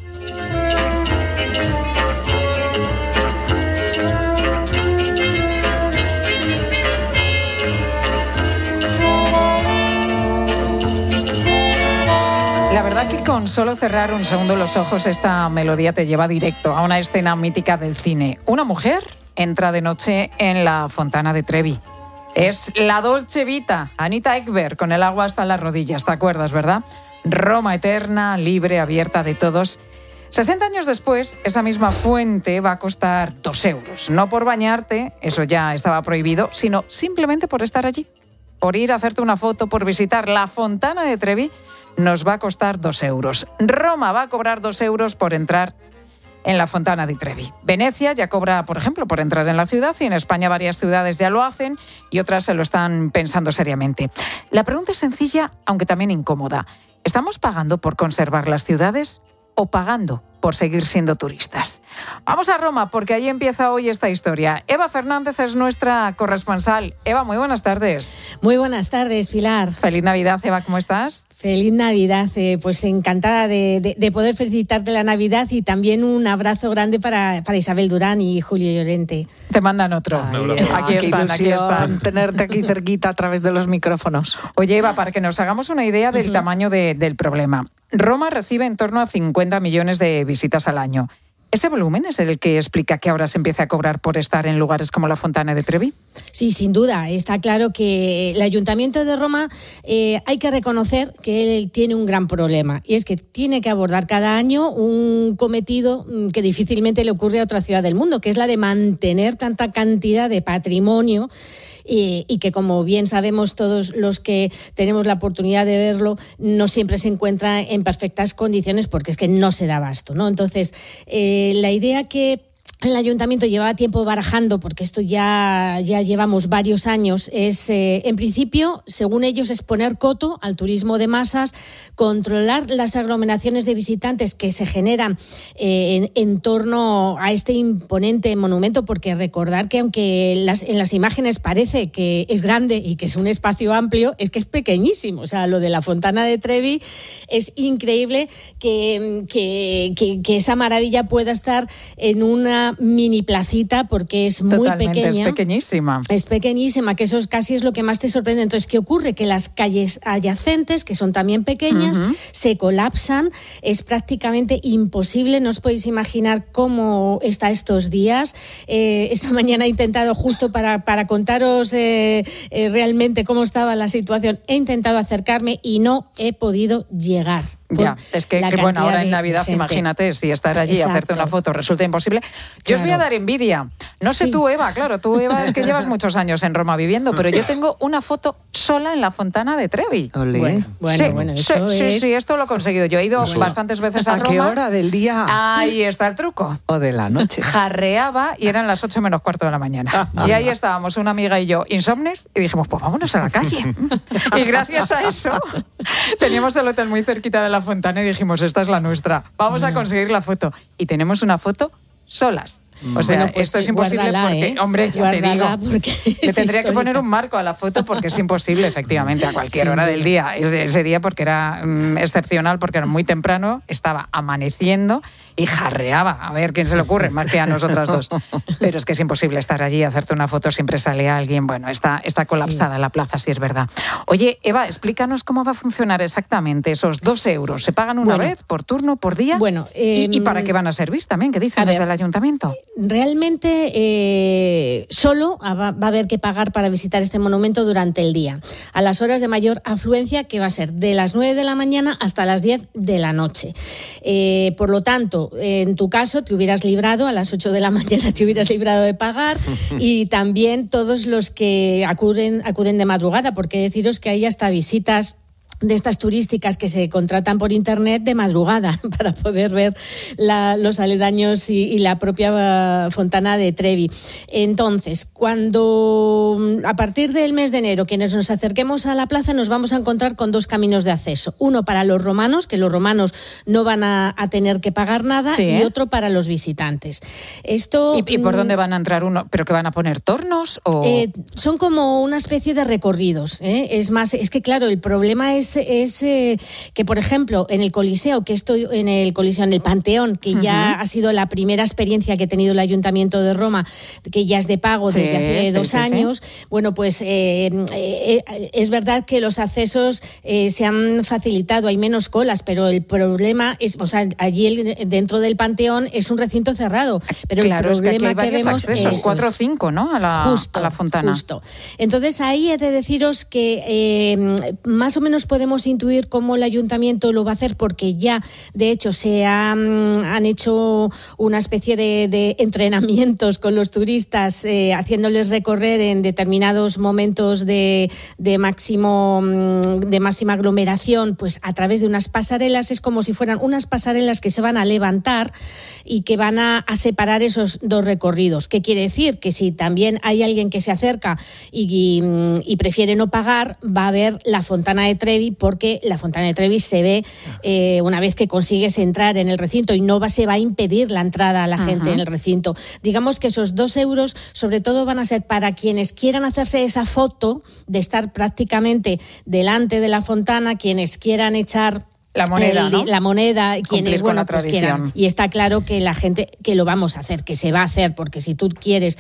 La verdad que con solo cerrar un segundo los ojos esta melodía te lleva directo a una escena mítica del cine. Una mujer entra de noche en la Fontana de Trevi. Es la Dolce Vita, Anita Ekberg, con el agua hasta las rodillas, ¿te acuerdas, verdad? Roma eterna, libre, abierta de todos. 60 años después, esa misma fuente va a costar 2 euros. No por bañarte, eso ya estaba prohibido, sino simplemente por estar allí. Por ir a hacerte una foto, por visitar la Fontana de Trevi, nos va a costar 2 euros. Roma va a cobrar 2 euros por entrar en la Fontana di Trevi. Venecia ya cobra, por ejemplo, por entrar en la ciudad, y en España varias ciudades ya lo hacen y otras se lo están pensando seriamente. La pregunta es sencilla, aunque también incómoda. ¿Estamos pagando por conservar las ciudades o pagando por seguir siendo turistas? Vamos a Roma, porque allí empieza hoy esta historia. Eva Fernández es nuestra corresponsal. Eva, muy buenas tardes. Muy buenas tardes, Pilar. Feliz Navidad, Eva, ¿cómo estás? Feliz Navidad, pues encantada de poder felicitarte la Navidad, y también un abrazo grande para Isabel Durán y Julio Llorente. Te mandan otro. Aquí están. Tenerte aquí cerquita a través de los micrófonos. Oye, Eva, para que nos hagamos una idea del tamaño del problema. Roma recibe en torno a 50 millones de visitas al año. ¿Ese volumen es el que explica que ahora se empiece a cobrar por estar en lugares como la Fontana de Trevi? Sí, sin duda. Está claro que el Ayuntamiento de Roma hay que reconocer que él tiene un gran problema, y es que tiene que abordar cada año un cometido que difícilmente le ocurre a otra ciudad del mundo, que es la de mantener tanta cantidad de patrimonio y que, como bien sabemos todos los que tenemos la oportunidad de verlo, no siempre se encuentra en perfectas condiciones, porque es que no se da abasto, ¿no? Entonces, la idea que el Ayuntamiento llevaba tiempo barajando, porque esto ya llevamos varios años, es, en principio, según ellos, es poner coto al turismo de masas, controlar las aglomeraciones de visitantes que se generan en torno a este imponente monumento, porque recordar que aunque en las imágenes parece que es grande y que es un espacio amplio, es que es pequeñísimo. O sea, lo de la Fontana de Trevi es increíble que esa maravilla pueda estar en una mini placita, porque es muy Totalmente, pequeña. Es pequeñísima. Es pequeñísima, que eso casi es lo que más te sorprende. Entonces, ¿qué ocurre? Que las calles adyacentes, que son también pequeñas, se colapsan. Es prácticamente imposible. No os podéis imaginar cómo está estos días. Esta mañana he intentado, justo para contaros realmente cómo estaba la situación, he intentado acercarme y no he podido llegar. Ya, es que bueno, ahora en Navidad, imagínate, si estar allí y hacerte una foto resulta imposible. Yo os voy a dar envidia. No sé tú, Eva, claro, tú, Eva, es que llevas muchos años en Roma viviendo, pero yo tengo una foto sola en la Fontana de Trevi. Bueno, sí, esto lo he conseguido. Yo he ido bastantes veces a Roma. ¿A qué hora del día? Ahí está el truco. O de la noche. Jarreaba y eran las 8 menos cuarto de la mañana. Y ahí estábamos, una amiga y yo, insomnes, y dijimos, pues vámonos a la calle. Y gracias a eso teníamos el hotel muy cerquita de la Fontana y dijimos, esta es la nuestra, vamos a conseguir la foto. Y tenemos una foto solas. O sea, bueno, pues esto es imposible porque, hombre, ya te digo, le tendría que poner un marco a la foto, porque es imposible, efectivamente, a cualquier hora del día. Ese día, porque era excepcional, porque era muy temprano, estaba amaneciendo y jarreaba. A ver, ¿quién se le ocurre? Más que a nosotras dos. Pero es que es imposible estar allí, hacerte una foto, siempre sale alguien. Bueno, está colapsada la plaza, sí es verdad. Oye, Eva, explícanos cómo va a funcionar exactamente esos 2 euros. ¿Se pagan una vez, por turno, por día? Bueno, ¿Y para qué van a servir también? ¿Qué dicen desde el Ayuntamiento? realmente solo va a haber que pagar para visitar este monumento durante el día, a las horas de mayor afluencia, que va a ser de las 9 de la mañana hasta las 10 de la noche. Por lo tanto, en tu caso, te hubieras librado, a las 8 de la mañana te hubieras librado de pagar, y también todos los que acuden de madrugada, porque deciros que hay hasta visitas de estas turísticas que se contratan por internet de madrugada para poder ver los aledaños y la propia Fontana de Trevi. Entonces, a partir del mes de enero, quienes nos acerquemos a la plaza, nos vamos a encontrar con dos caminos de acceso. Uno para los romanos, que los romanos no van a tener que pagar nada, y otro para los visitantes. ¿Y por dónde van a entrar uno? ¿Pero que van a poner tornos? Son como una especie de recorridos. Es que claro, el problema es que, por ejemplo, en el Coliseo, en el Panteón, que ya ha sido la primera experiencia que ha tenido el Ayuntamiento de Roma, que ya es de pago desde hace 2 años, bueno, pues es verdad que los accesos se han facilitado, hay menos colas, pero el problema es, allí dentro del Panteón es un recinto cerrado, pero claro, el problema es que aquí hay varios accesos, 4 o 5, ¿no? A la Fontana. Justo. Entonces ahí he de deciros que más o menos podemos intuir cómo el Ayuntamiento lo va a hacer, porque ya, de hecho, se han hecho una especie de entrenamientos con los turistas, haciéndoles recorrer en determinados momentos de máxima aglomeración, pues a través de unas pasarelas. Es como si fueran unas pasarelas que se van a levantar y que van a separar esos dos recorridos. ¿Qué quiere decir? Que si también hay alguien que se acerca y prefiere no pagar, va a ver la Fontana de Trevi, porque la Fontana de Trevi se ve una vez que consigues entrar en el recinto, y no se va a impedir la entrada a la gente en el recinto. Digamos que esos 2 euros sobre todo van a ser para quienes quieran hacerse esa foto de estar prácticamente delante de la fontana, quienes quieran echar la moneda, ¿no? La moneda, quienes pues quieran. Y está claro que la gente, que lo vamos a hacer, que se va a hacer, porque si tú quieres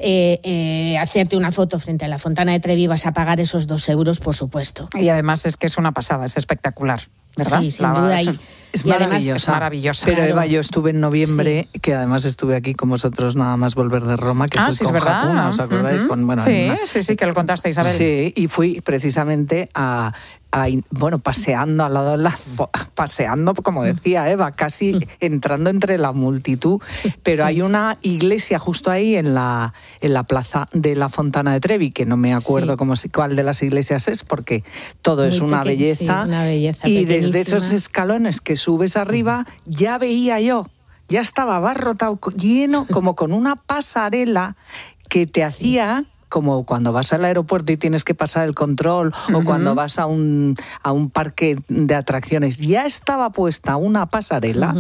hacerte una foto frente a la Fontana de Trevi, vas a pagar esos 2 euros, por supuesto. Y además es que es una pasada, es espectacular, ¿verdad? Sí, sin duda. Es maravillosa. Pero Eva, yo estuve en noviembre, que además estuve aquí con vosotros nada más volver de Roma, que fui con Hakuna, ¿os acordáis? Sí, que lo contaste, Isabel. Sí, y fui precisamente paseando al lado de paseando, como decía Eva, casi entrando entre la multitud, pero hay una iglesia justo ahí en la plaza de la Fontana de Trevi, que no me acuerdo cuál de las iglesias es, porque todo es una belleza. Sí, una belleza, y desde esos escalones que subes arriba, ya veía yo, ya estaba abarrotado, lleno, como con una pasarela que te hacía, como cuando vas al aeropuerto y tienes que pasar el control, o cuando vas a un parque de atracciones, ya estaba puesta una pasarela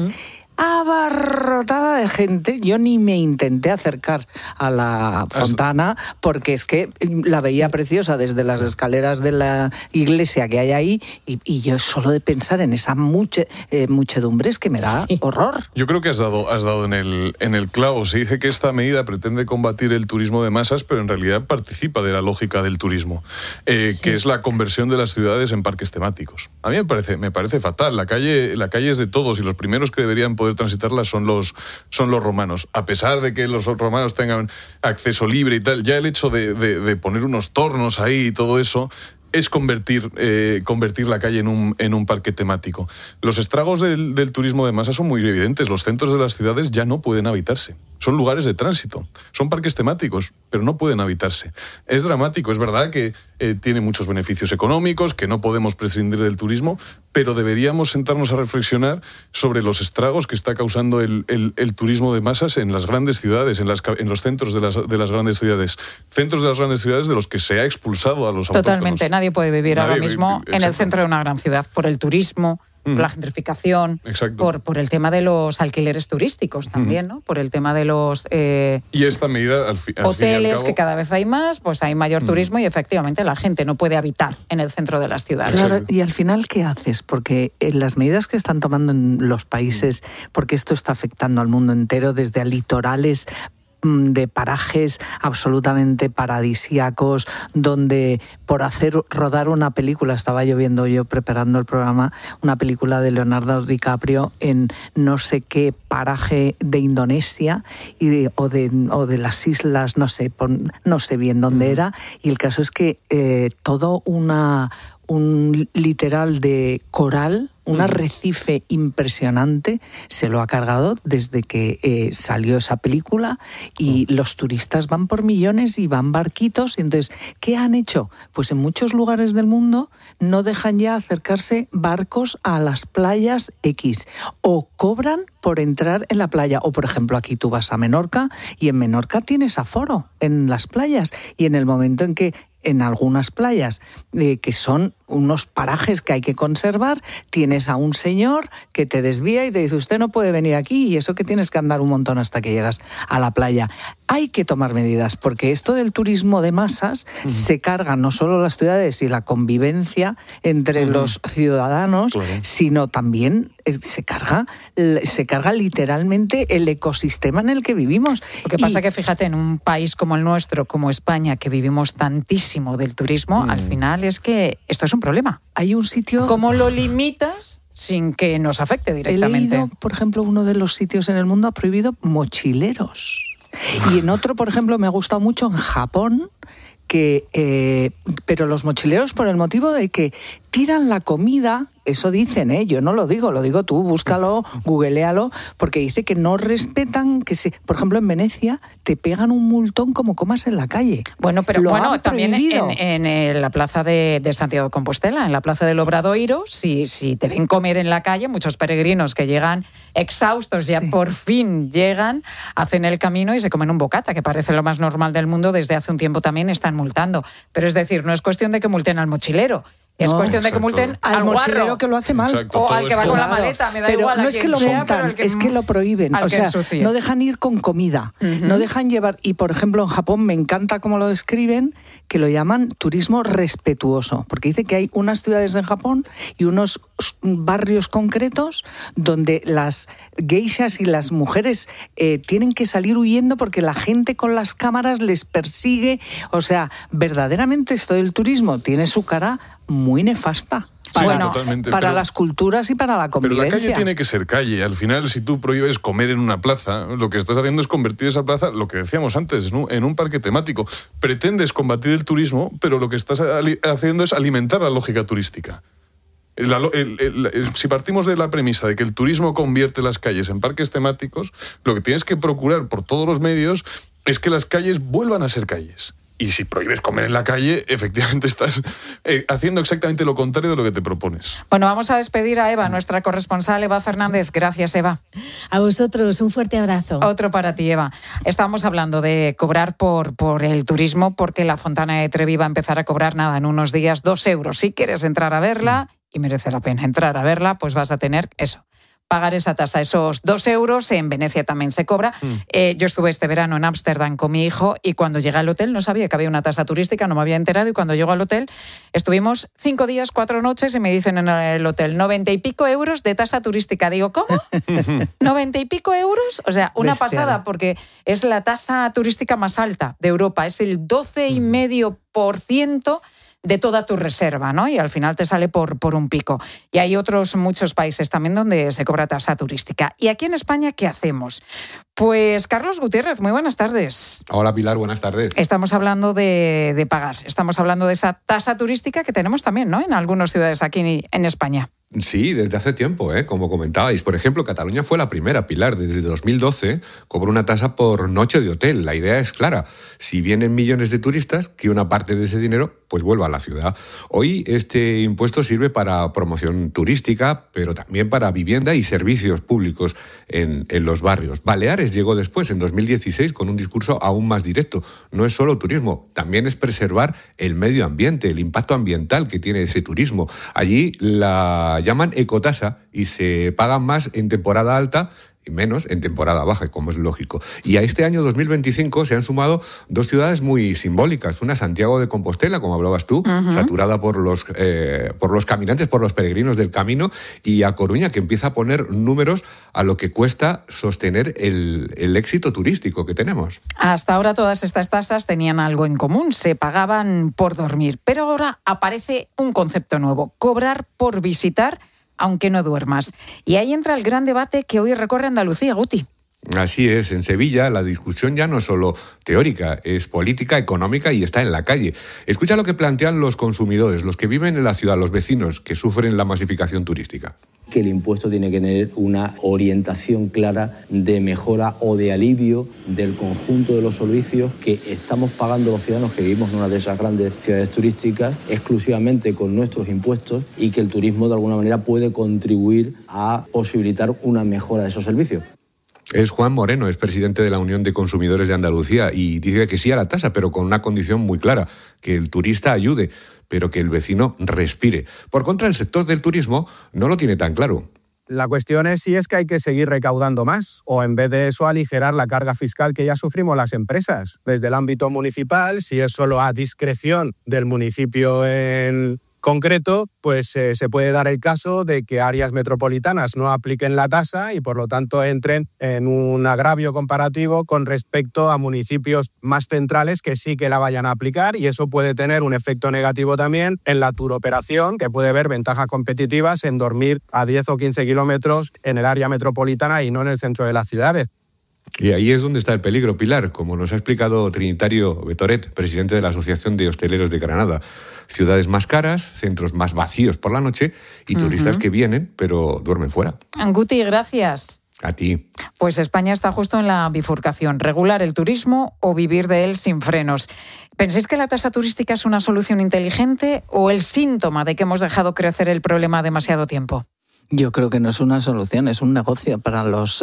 abarrotada de gente. Yo ni me intenté acercar a la fontana, porque es que la veía preciosa desde las escaleras de la iglesia que hay ahí, y yo solo de pensar en esa muchedumbre es que me da horror. Yo creo que has dado en el clavo. Se dice que esta medida pretende combatir el turismo de masas, pero en realidad participa de la lógica del turismo, que es la conversión de las ciudades en parques temáticos. A mí me parece fatal. La calle es de todos, y los primeros que deberían poder transitarla son los romanos. A pesar de que los romanos tengan acceso libre y tal, ya el hecho de poner unos tornos ahí y todo eso es convertir la calle en un parque temático. Los estragos del turismo de masa son muy evidentes. Los centros de las ciudades ya no pueden habitarse. Son lugares de tránsito. Son parques temáticos, pero no pueden habitarse. Es dramático. Es verdad que tiene muchos beneficios económicos, que no podemos prescindir del turismo, pero deberíamos sentarnos a reflexionar sobre los estragos que está causando el turismo de masas en las grandes ciudades, en los centros de las grandes ciudades. Centros de las grandes ciudades de los que se ha expulsado a los autóctonos. Totalmente. Nadie puede vivir ahora mismo en el centro de una gran ciudad por el turismo, por la gentrificación, por el tema de los alquileres turísticos también, ¿no? Por el tema de los y esta medida al hoteles, cabo, que cada vez hay más, pues hay mayor turismo, y efectivamente la gente no puede habitar en el centro de las ciudades. Claro, y al final, ¿qué haces? Porque las medidas que están tomando en los países, porque esto está afectando al mundo entero, desde a litorales de parajes absolutamente paradisíacos, donde por rodar una película, estaba yo viendo yo preparando el programa, una película de Leonardo DiCaprio en no sé qué paraje de Indonesia o de las islas, no sé bien dónde era, y el caso es que todo un literal de coral, un arrecife impresionante, se lo ha cargado desde que salió esa película, y los turistas van por millones y van barquitos. Y entonces, ¿qué han hecho? Pues en muchos lugares del mundo no dejan ya acercarse barcos a las playas X, o cobran por entrar en la playa. O, por ejemplo, aquí tú vas a Menorca y en Menorca tienes aforo en las playas, y en el momento en que en algunas playas, que son unos parajes que hay que conservar, tienes a un señor que te desvía y te dice, usted no puede venir aquí, y eso que tienes que andar un montón hasta que llegas a la playa. Hay que tomar medidas, porque esto del turismo de masas se carga no solo las ciudades y la convivencia entre los ciudadanos, sino también se carga literalmente el ecosistema en el que vivimos. Lo que pasa que, fíjate, en un país como el nuestro, como España, que vivimos tantísimo del turismo, al final es que esto es un problema. Hay un sitio... ¿Cómo lo limitas sin que nos afecte directamente? He leído, por ejemplo, uno de los sitios en el mundo ha prohibido mochileros. Y en otro, por ejemplo, me ha gustado mucho, en Japón, pero los mochileros por el motivo de que tiran la comida, eso dicen, yo no lo digo tú, búscalo, googlealo, porque dice que no respetan, por ejemplo, en Venecia te pegan un multón como comas en la calle. Bueno, pero también en la plaza de Santiago de Compostela, en la plaza del Obradoiro, si te ven comer en la calle, muchos peregrinos que llegan exhaustos, ya por fin llegan, hacen el camino y se comen un bocata, que parece lo más normal del mundo, desde hace un tiempo también están multando. Pero es decir, no es cuestión de que multen al mochilero. Es cuestión de que multen al mochilero que lo hace mal. Exacto, o al que va con la maleta, me da pero igual. No es que lo multan, es que lo prohíben. O sea, no dejan ir con comida, no dejan llevar. Y por ejemplo, en Japón me encanta cómo lo describen, que lo llaman turismo respetuoso, porque dice que hay unas ciudades en Japón y unos barrios concretos donde las geishas y las mujeres tienen que salir huyendo porque la gente con las cámaras les persigue. O sea, verdaderamente esto del turismo tiene su cara muy nefasta. Para las culturas y para la convivencia. Pero la calle tiene que ser calle. Al final, si tú prohíbes comer en una plaza, lo que estás haciendo es convertir esa plaza, lo que decíamos antes, en un parque temático. Pretendes combatir el turismo, pero lo que estás haciendo es alimentar la lógica turística. Si partimos de la premisa de que el turismo convierte las calles en parques temáticos, lo que tienes que procurar por todos los medios es que las calles vuelvan a ser calles. Y si prohíbes comer en la calle, efectivamente estás haciendo exactamente lo contrario de lo que te propones. Bueno, vamos a despedir a Eva, nuestra corresponsal, Eva Fernández. Gracias, Eva. A vosotros, un fuerte abrazo. Otro para ti, Eva. Estábamos hablando de cobrar por el turismo, porque la Fontana de Trevi va a empezar a cobrar, en unos días, 2 euros. Si quieres entrar a verla, y merece la pena entrar a verla, pues vas a tener pagar esa tasa, esos 2 euros. En Venecia también se cobra. Yo estuve este verano en Ámsterdam con mi hijo, y cuando llegué al hotel no sabía que había una tasa turística, no me había enterado, y cuando llego al hotel estuvimos 5 días, 4 noches, y me dicen en el hotel 90 y pico euros de tasa turística. Digo, ¿cómo? 90 y pico euros, o sea, una pasada, porque es la tasa turística más alta de Europa, es el 12,5% de toda tu reserva, ¿no? Y al final te sale por un pico. Y hay muchos países también donde se cobra tasa turística. ¿Y aquí en España qué hacemos? Pues Carlos Gutiérrez, muy buenas tardes. Hola Pilar, buenas tardes. Estamos hablando de pagar, estamos hablando de esa tasa turística que tenemos también, ¿no?, en algunas ciudades aquí en España. Sí, desde hace tiempo, como comentabais. Por ejemplo, Cataluña fue la primera, Pilar. Desde 2012 cobró una tasa por noche de hotel. La idea es clara. Si vienen millones de turistas, que una parte de ese dinero pues vuelva a la ciudad. Hoy este impuesto sirve para promoción turística, pero también para vivienda y servicios públicos en los barrios. Baleares llegó después, en 2016, con un discurso aún más directo. No es solo turismo, también es preservar el medio ambiente, el impacto ambiental que tiene ese turismo. Allí la llaman ecotasa y se pagan más en temporada alta y menos en temporada baja, como es lógico. Y a este año 2025 se han sumado 2 ciudades muy simbólicas. Una, Santiago de Compostela, como hablabas tú, saturada por los caminantes, por los peregrinos del camino, y a Coruña, que empieza a poner números a lo que cuesta sostener el éxito turístico que tenemos. Hasta ahora todas estas tasas tenían algo en común, se pagaban por dormir, pero ahora aparece un concepto nuevo: cobrar por visitar aunque no duermas. Y ahí entra el gran debate que hoy recorre Andalucía, Guti. Así es, en Sevilla la discusión ya no es solo teórica, es política, económica y está en la calle. Escucha lo que plantean los consumidores, los que viven en la ciudad, los vecinos que sufren la masificación turística. Que el impuesto tiene que tener una orientación clara de mejora o de alivio del conjunto de los servicios que estamos pagando los ciudadanos que vivimos en una de esas grandes ciudades turísticas exclusivamente con nuestros impuestos, y que el turismo de alguna manera puede contribuir a posibilitar una mejora de esos servicios. Es Juan Moreno, es presidente de la Unión de Consumidores de Andalucía, y dice que sí a la tasa, pero con una condición muy clara: que el turista ayude, pero que el vecino respire. Por contra, el sector del turismo no lo tiene tan claro. La cuestión es si es que hay que seguir recaudando más, o en vez de eso aligerar la carga fiscal que ya sufrimos las empresas. Desde el ámbito municipal, si es solo a discreción del municipio en concreto, pues se puede dar el caso de que áreas metropolitanas no apliquen la tasa y por lo tanto entren en un agravio comparativo con respecto a municipios más centrales que sí que la vayan a aplicar, y eso puede tener un efecto negativo también en la turoperación, que puede ver ventajas competitivas en dormir a 10 o 15 kilómetros en el área metropolitana y no en el centro de las ciudades. Y ahí es donde está el peligro, Pilar, como nos ha explicado Trinitario Betoret, presidente de la Asociación de Hosteleros de Granada. Ciudades más caras, centros más vacíos por la noche y turistas que vienen pero duermen fuera. Guti, gracias. A ti. Pues España está justo en la bifurcación: regular el turismo o vivir de él sin frenos. ¿Pensáis que la tasa turística es una solución inteligente o el síntoma de que hemos dejado crecer el problema demasiado tiempo? Yo creo que no es una solución, es un negocio para las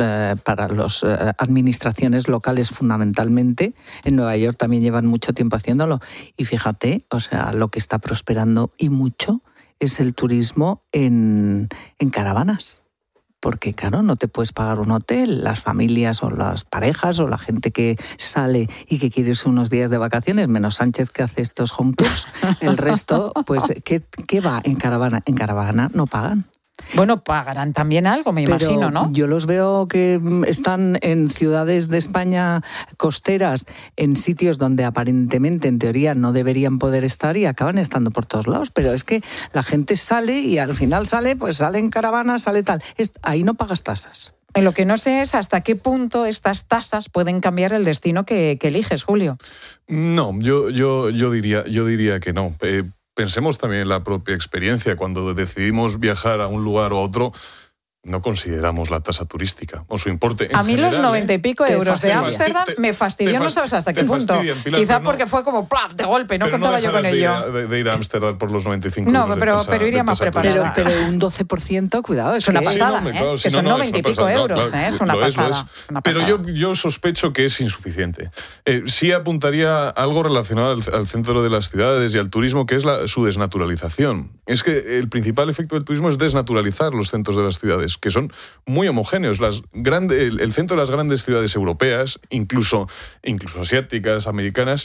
administraciones locales fundamentalmente. En Nueva York también llevan mucho tiempo haciéndolo. Y fíjate, o sea, lo que está prosperando y mucho es el turismo en caravanas. Porque, claro, no te puedes pagar un hotel, las familias o las parejas o la gente que sale y que quiere irse unos días de vacaciones, menos Sánchez que hace estos home tours, el resto, pues, ¿qué va en caravana? En caravana no pagan. Bueno, pagarán también algo, me imagino, ¿no? Yo los veo que están en ciudades de España costeras, en sitios donde aparentemente, en teoría, no deberían poder estar y acaban estando por todos lados. Pero es que la gente sale y al final sale en caravana, sale tal. Ahí no pagas tasas. Lo que no sé es hasta qué punto estas tasas pueden cambiar el destino que eliges, Julio. No, yo diría que no. Pensemos también en la propia experiencia. Cuando decidimos viajar a un lugar o a otro, no consideramos la tasa turística o su importe. A mí los 90 y pico euros de Ámsterdam me fastidió, no sabes hasta qué punto. Pilar, quizá porque fue como ¡plaf! De golpe, no contaba yo con ello. De ir a Ámsterdam por los 95 no, euros pero iría más preparada. Pero un 12%, cuidado. Es una pasada, claro, que son 90 y pico euros, claro, es una pasada. Pero yo sospecho que es insuficiente. Sí apuntaría algo relacionado al centro de las ciudades y al turismo, que es su desnaturalización. Es que el principal efecto del turismo es desnaturalizar los centros de las ciudades, que son muy homogéneos. El centro de las grandes ciudades europeas, incluso asiáticas, americanas,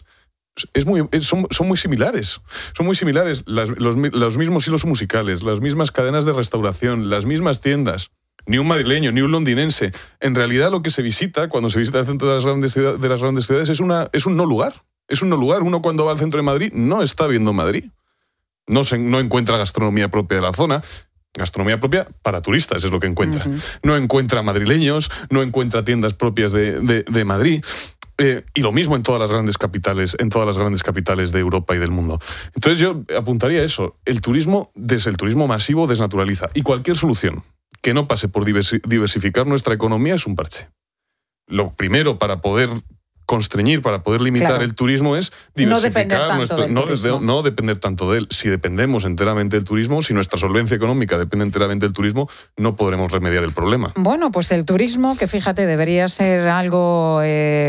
son muy similares. Son muy similares. Los mismos hilos musicales, las mismas cadenas de restauración, las mismas tiendas. Ni un madrileño, ni un londinense. En realidad, lo que se visita cuando se visita el centro de las grandes ciudades es un no lugar. Es un no lugar. Uno, cuando va al centro de Madrid, no está viendo Madrid. No encuentra gastronomía propia de la zona. Gastronomía propia para turistas es lo que encuentra. No encuentra madrileños, no encuentra tiendas propias de Madrid. Y lo mismo en todas las grandes capitales de Europa y del mundo. Entonces yo apuntaría a eso. El turismo masivo desnaturaliza. Y cualquier solución que no pase por diversificar nuestra economía es un parche. Lo primero, para poder constreñir, para poder limitar el turismo, es diversificar no depender tanto de él. Si dependemos enteramente del turismo, si nuestra solvencia económica depende enteramente del turismo, no podremos remediar el problema. Bueno, pues el turismo, que fíjate, debería ser algo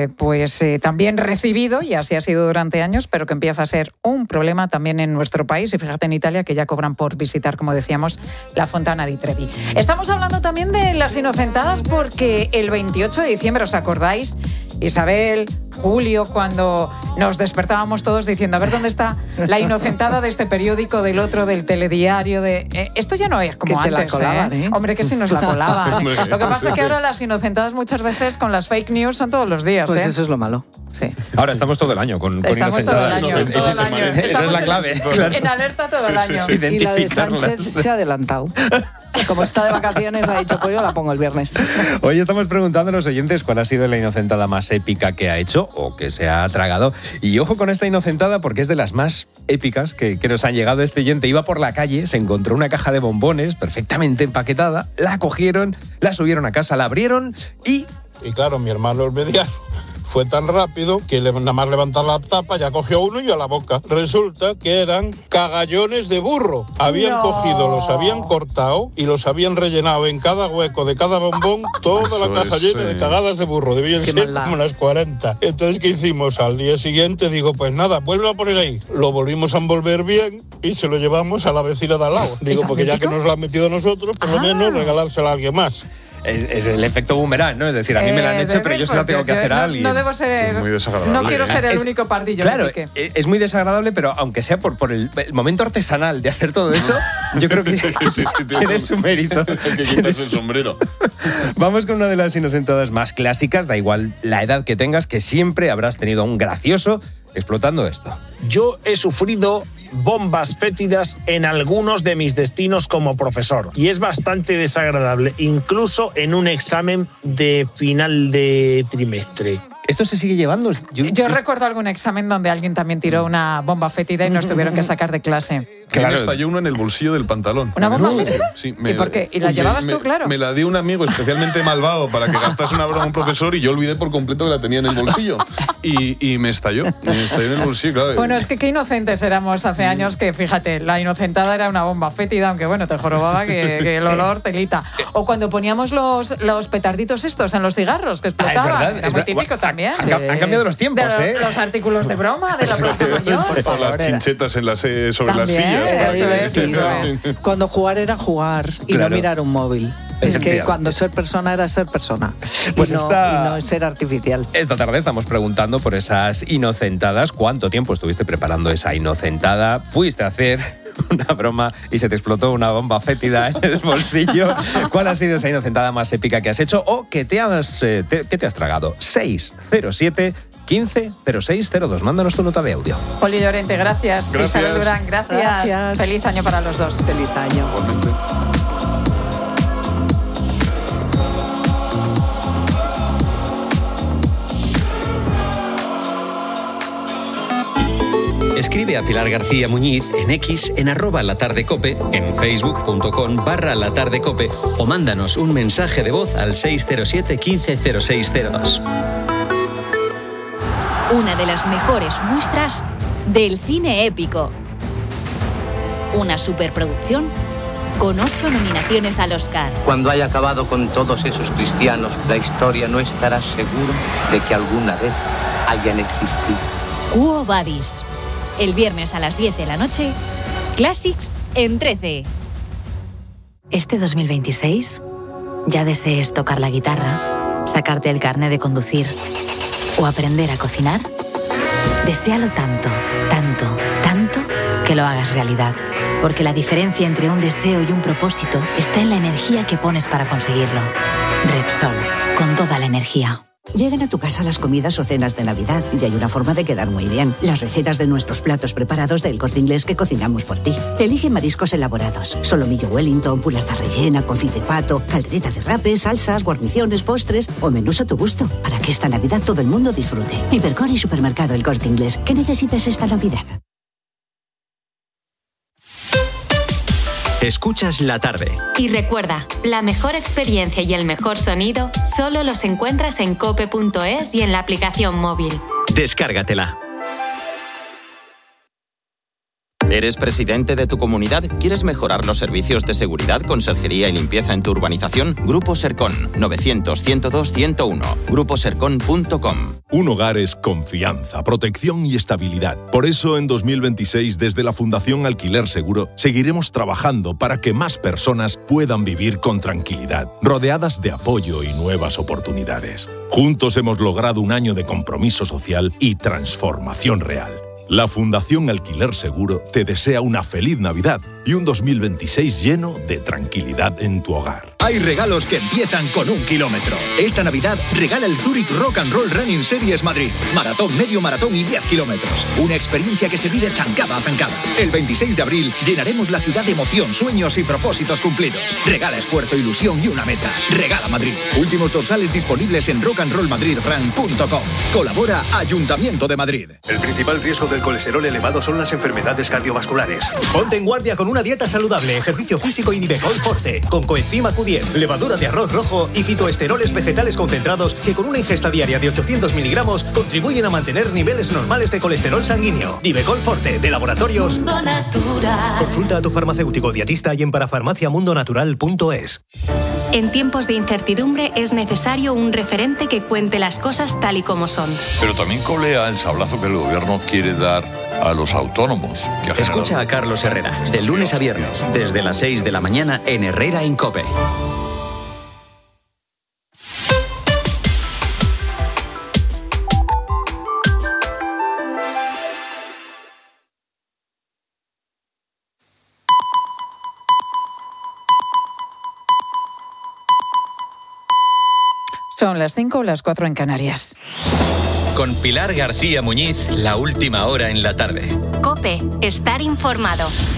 también recibido, y así ha sido durante años, pero que empieza a ser un problema también en nuestro país. Y fíjate en Italia, que ya cobran por visitar, como decíamos, la Fontana di Trevi. Estamos hablando también de las inocentadas, porque el 28 de diciembre, ¿os acordáis? Isabel, Julio, cuando nos despertábamos todos diciendo, a ver dónde está la inocentada de este periódico, del otro, del telediario, esto ya no es como que antes, te la colaban, Hombre, que si nos la colaban. Lo que pasa es que ahora las inocentadas muchas veces con las fake news son todos los días. Pues eso es lo malo. Sí. Ahora estamos todo el año con inocentadas. Todo el año. Esa es la clave. En alerta todo el año. Y la de Sánchez se ha adelantado. Como está de vacaciones, ha dicho, pues yo la pongo el viernes. Hoy estamos preguntando a los oyentes cuál ha sido la inocentada más épica que ha hecho o que se ha tragado. Y ojo con esta inocentada, porque es de las más épicas que nos han llegado. Este oyente iba por la calle, se encontró una caja de bombones perfectamente empaquetada, la cogieron, la subieron a casa, la abrieron y claro, mi hermano el mediano fue tan rápido que nada más levantar la tapa ya cogió uno y a la boca. Resulta que eran cagallones de burro. Habían cogido, los habían cortado y los habían rellenado en cada hueco de cada bombón, toda la caja llena de cagadas de burro. Debían ser como unas 40. Entonces, ¿qué hicimos? Al día siguiente digo, pues nada, vuelve a poner ahí. Lo volvimos a envolver bien y se lo llevamos a la vecina de al lado. Digo, porque ya que nos lo han metido a nosotros, por lo menos regalársela a alguien más. Es el efecto boomerang, ¿no? Es decir, a mí me la han hecho, pero yo se la tengo que hacer a alguien. No debo ser... Muy desagradable. No quiero ser el único pardillo. Claro, es muy desagradable, pero aunque sea por el momento artesanal de hacer todo eso, yo creo que tiene su mérito. Hay que quitarse el sombrero. Vamos con una de las inocentadas más clásicas, da igual la edad que tengas, que siempre habrás tenido a un gracioso explotando esto. Yo he sufrido bombas fétidas en algunos de mis destinos como profesor y es bastante desagradable, incluso en un examen de final de trimestre. ¿Esto se sigue llevando? Yo recuerdo algún examen donde alguien también tiró una bomba fétida y nos tuvieron que sacar de clase. Claro, me estalló uno en el bolsillo del pantalón. ¿Una bomba fétida? Sí. ¿Y por qué? ¿Y la llevabas tú, claro? Me la dio un amigo especialmente malvado para que gastase una broma a un profesor y yo olvidé por completo que la tenía en el bolsillo. Y me estalló. Me estalló en el bolsillo, claro. Bueno, es que qué inocentes éramos hace años, que fíjate, la inocentada era una bomba fétida, aunque bueno, te jorobaba que el olor telita. O cuando poníamos los petarditos estos en los cigarros que explotaban. Es verdad, era muy típico también. Han cambiado los tiempos, Los artículos de broma de la plaza mayor. O las chinchetas sobre las sillas. Cuando jugar era jugar y no mirar un móvil. Es que cuando ser persona era ser persona. Pues y no ser artificial. Esta tarde estamos preguntando por esas inocentadas. ¿Cuánto tiempo estuviste preparando esa inocentada? ¿Fuiste a hacer una broma y se te explotó una bomba fétida en el bolsillo? ¿Cuál ha sido esa inocentada más épica que has hecho o que te has tragado? 607 15 0602. Mándanos tu nota de audio. Poli Llorente, gracias. Isabel Durán, gracias. Feliz año para los dos. Feliz año. Igualmente. Escribe a Pilar García Muñiz en X, en @latardecope, en facebook.com/latardecope o mándanos un mensaje de voz al 607 15 0602. Una de las mejores muestras del cine épico. Una superproducción con 8 nominaciones al Oscar. Cuando haya acabado con todos esos cristianos, la historia no estará segura de que alguna vez hayan existido. Quo Vadis. El viernes a las 10 de la noche, Classics en 13. Este 2026, ya desees tocar la guitarra, sacarte el carnet de conducir o aprender a cocinar. Deséalo tanto, tanto, tanto que lo hagas realidad. Porque la diferencia entre un deseo y un propósito está en la energía que pones para conseguirlo. Repsol, con toda la energía. Llegan a tu casa las comidas o cenas de Navidad y hay una forma de quedar muy bien. Las recetas de nuestros platos preparados del Corte Inglés que cocinamos por ti. Elige mariscos elaborados. Solomillo Wellington, pulasa rellena, confit de pato, caldereta de rape, salsas, guarniciones, postres o menús a tu gusto. Para que esta Navidad todo el mundo disfrute. Hipercor y Supermercado El Corte Inglés. ¿Qué necesitas esta Navidad? Escuchas La Tarde. Y recuerda, la mejor experiencia y el mejor sonido solo los encuentras en cope.es y en la aplicación móvil. Descárgatela. ¿Eres presidente de tu comunidad? ¿Quieres mejorar los servicios de seguridad, conserjería y limpieza en tu urbanización? Grupo Sercon, 900-102-101. gruposercon.com. Un hogar es confianza, protección y estabilidad. Por eso, en 2026, desde la Fundación Alquiler Seguro, seguiremos trabajando para que más personas puedan vivir con tranquilidad, rodeadas de apoyo y nuevas oportunidades. Juntos hemos logrado un año de compromiso social y transformación real. La Fundación Alquiler Seguro te desea una feliz Navidad y un 2026 lleno de tranquilidad en tu hogar. Hay regalos que empiezan con 1 kilómetro. Esta Navidad regala el Zurich Rock and Roll Running Series Madrid. Maratón, medio maratón y 10 kilómetros. Una experiencia que se vive zancada a zancada. El 26 de abril llenaremos la ciudad de emoción, sueños y propósitos cumplidos. Regala esfuerzo, ilusión y una meta. Regala Madrid. Últimos dorsales disponibles en rockandrollmadridrun.com. Colabora Ayuntamiento de Madrid. El principal riesgo del colesterol elevado son las enfermedades cardiovasculares. Ponte en guardia con una dieta saludable, ejercicio físico y Nivecol Forte, con coenzima Q10, levadura de arroz rojo y fitoesteroles vegetales concentrados que con una ingesta diaria de 800 miligramos contribuyen a mantener niveles normales de colesterol sanguíneo. Nivecol Forte, de Laboratorios Mundo Natural. Consulta a tu farmacéutico dietista y en parafarmaciamundonatural.es. En tiempos de incertidumbre es necesario un referente que cuente las cosas tal y como son. Pero también colea el sablazo que el gobierno quiere dar a los autónomos. Escucha a Carlos Herrera, de lunes a viernes, desde las 6 de la mañana en Herrera en COPE. Son las 5 o las 4 en Canarias. Con Pilar García Muñiz, la última hora en la tarde. COPE, estar informado.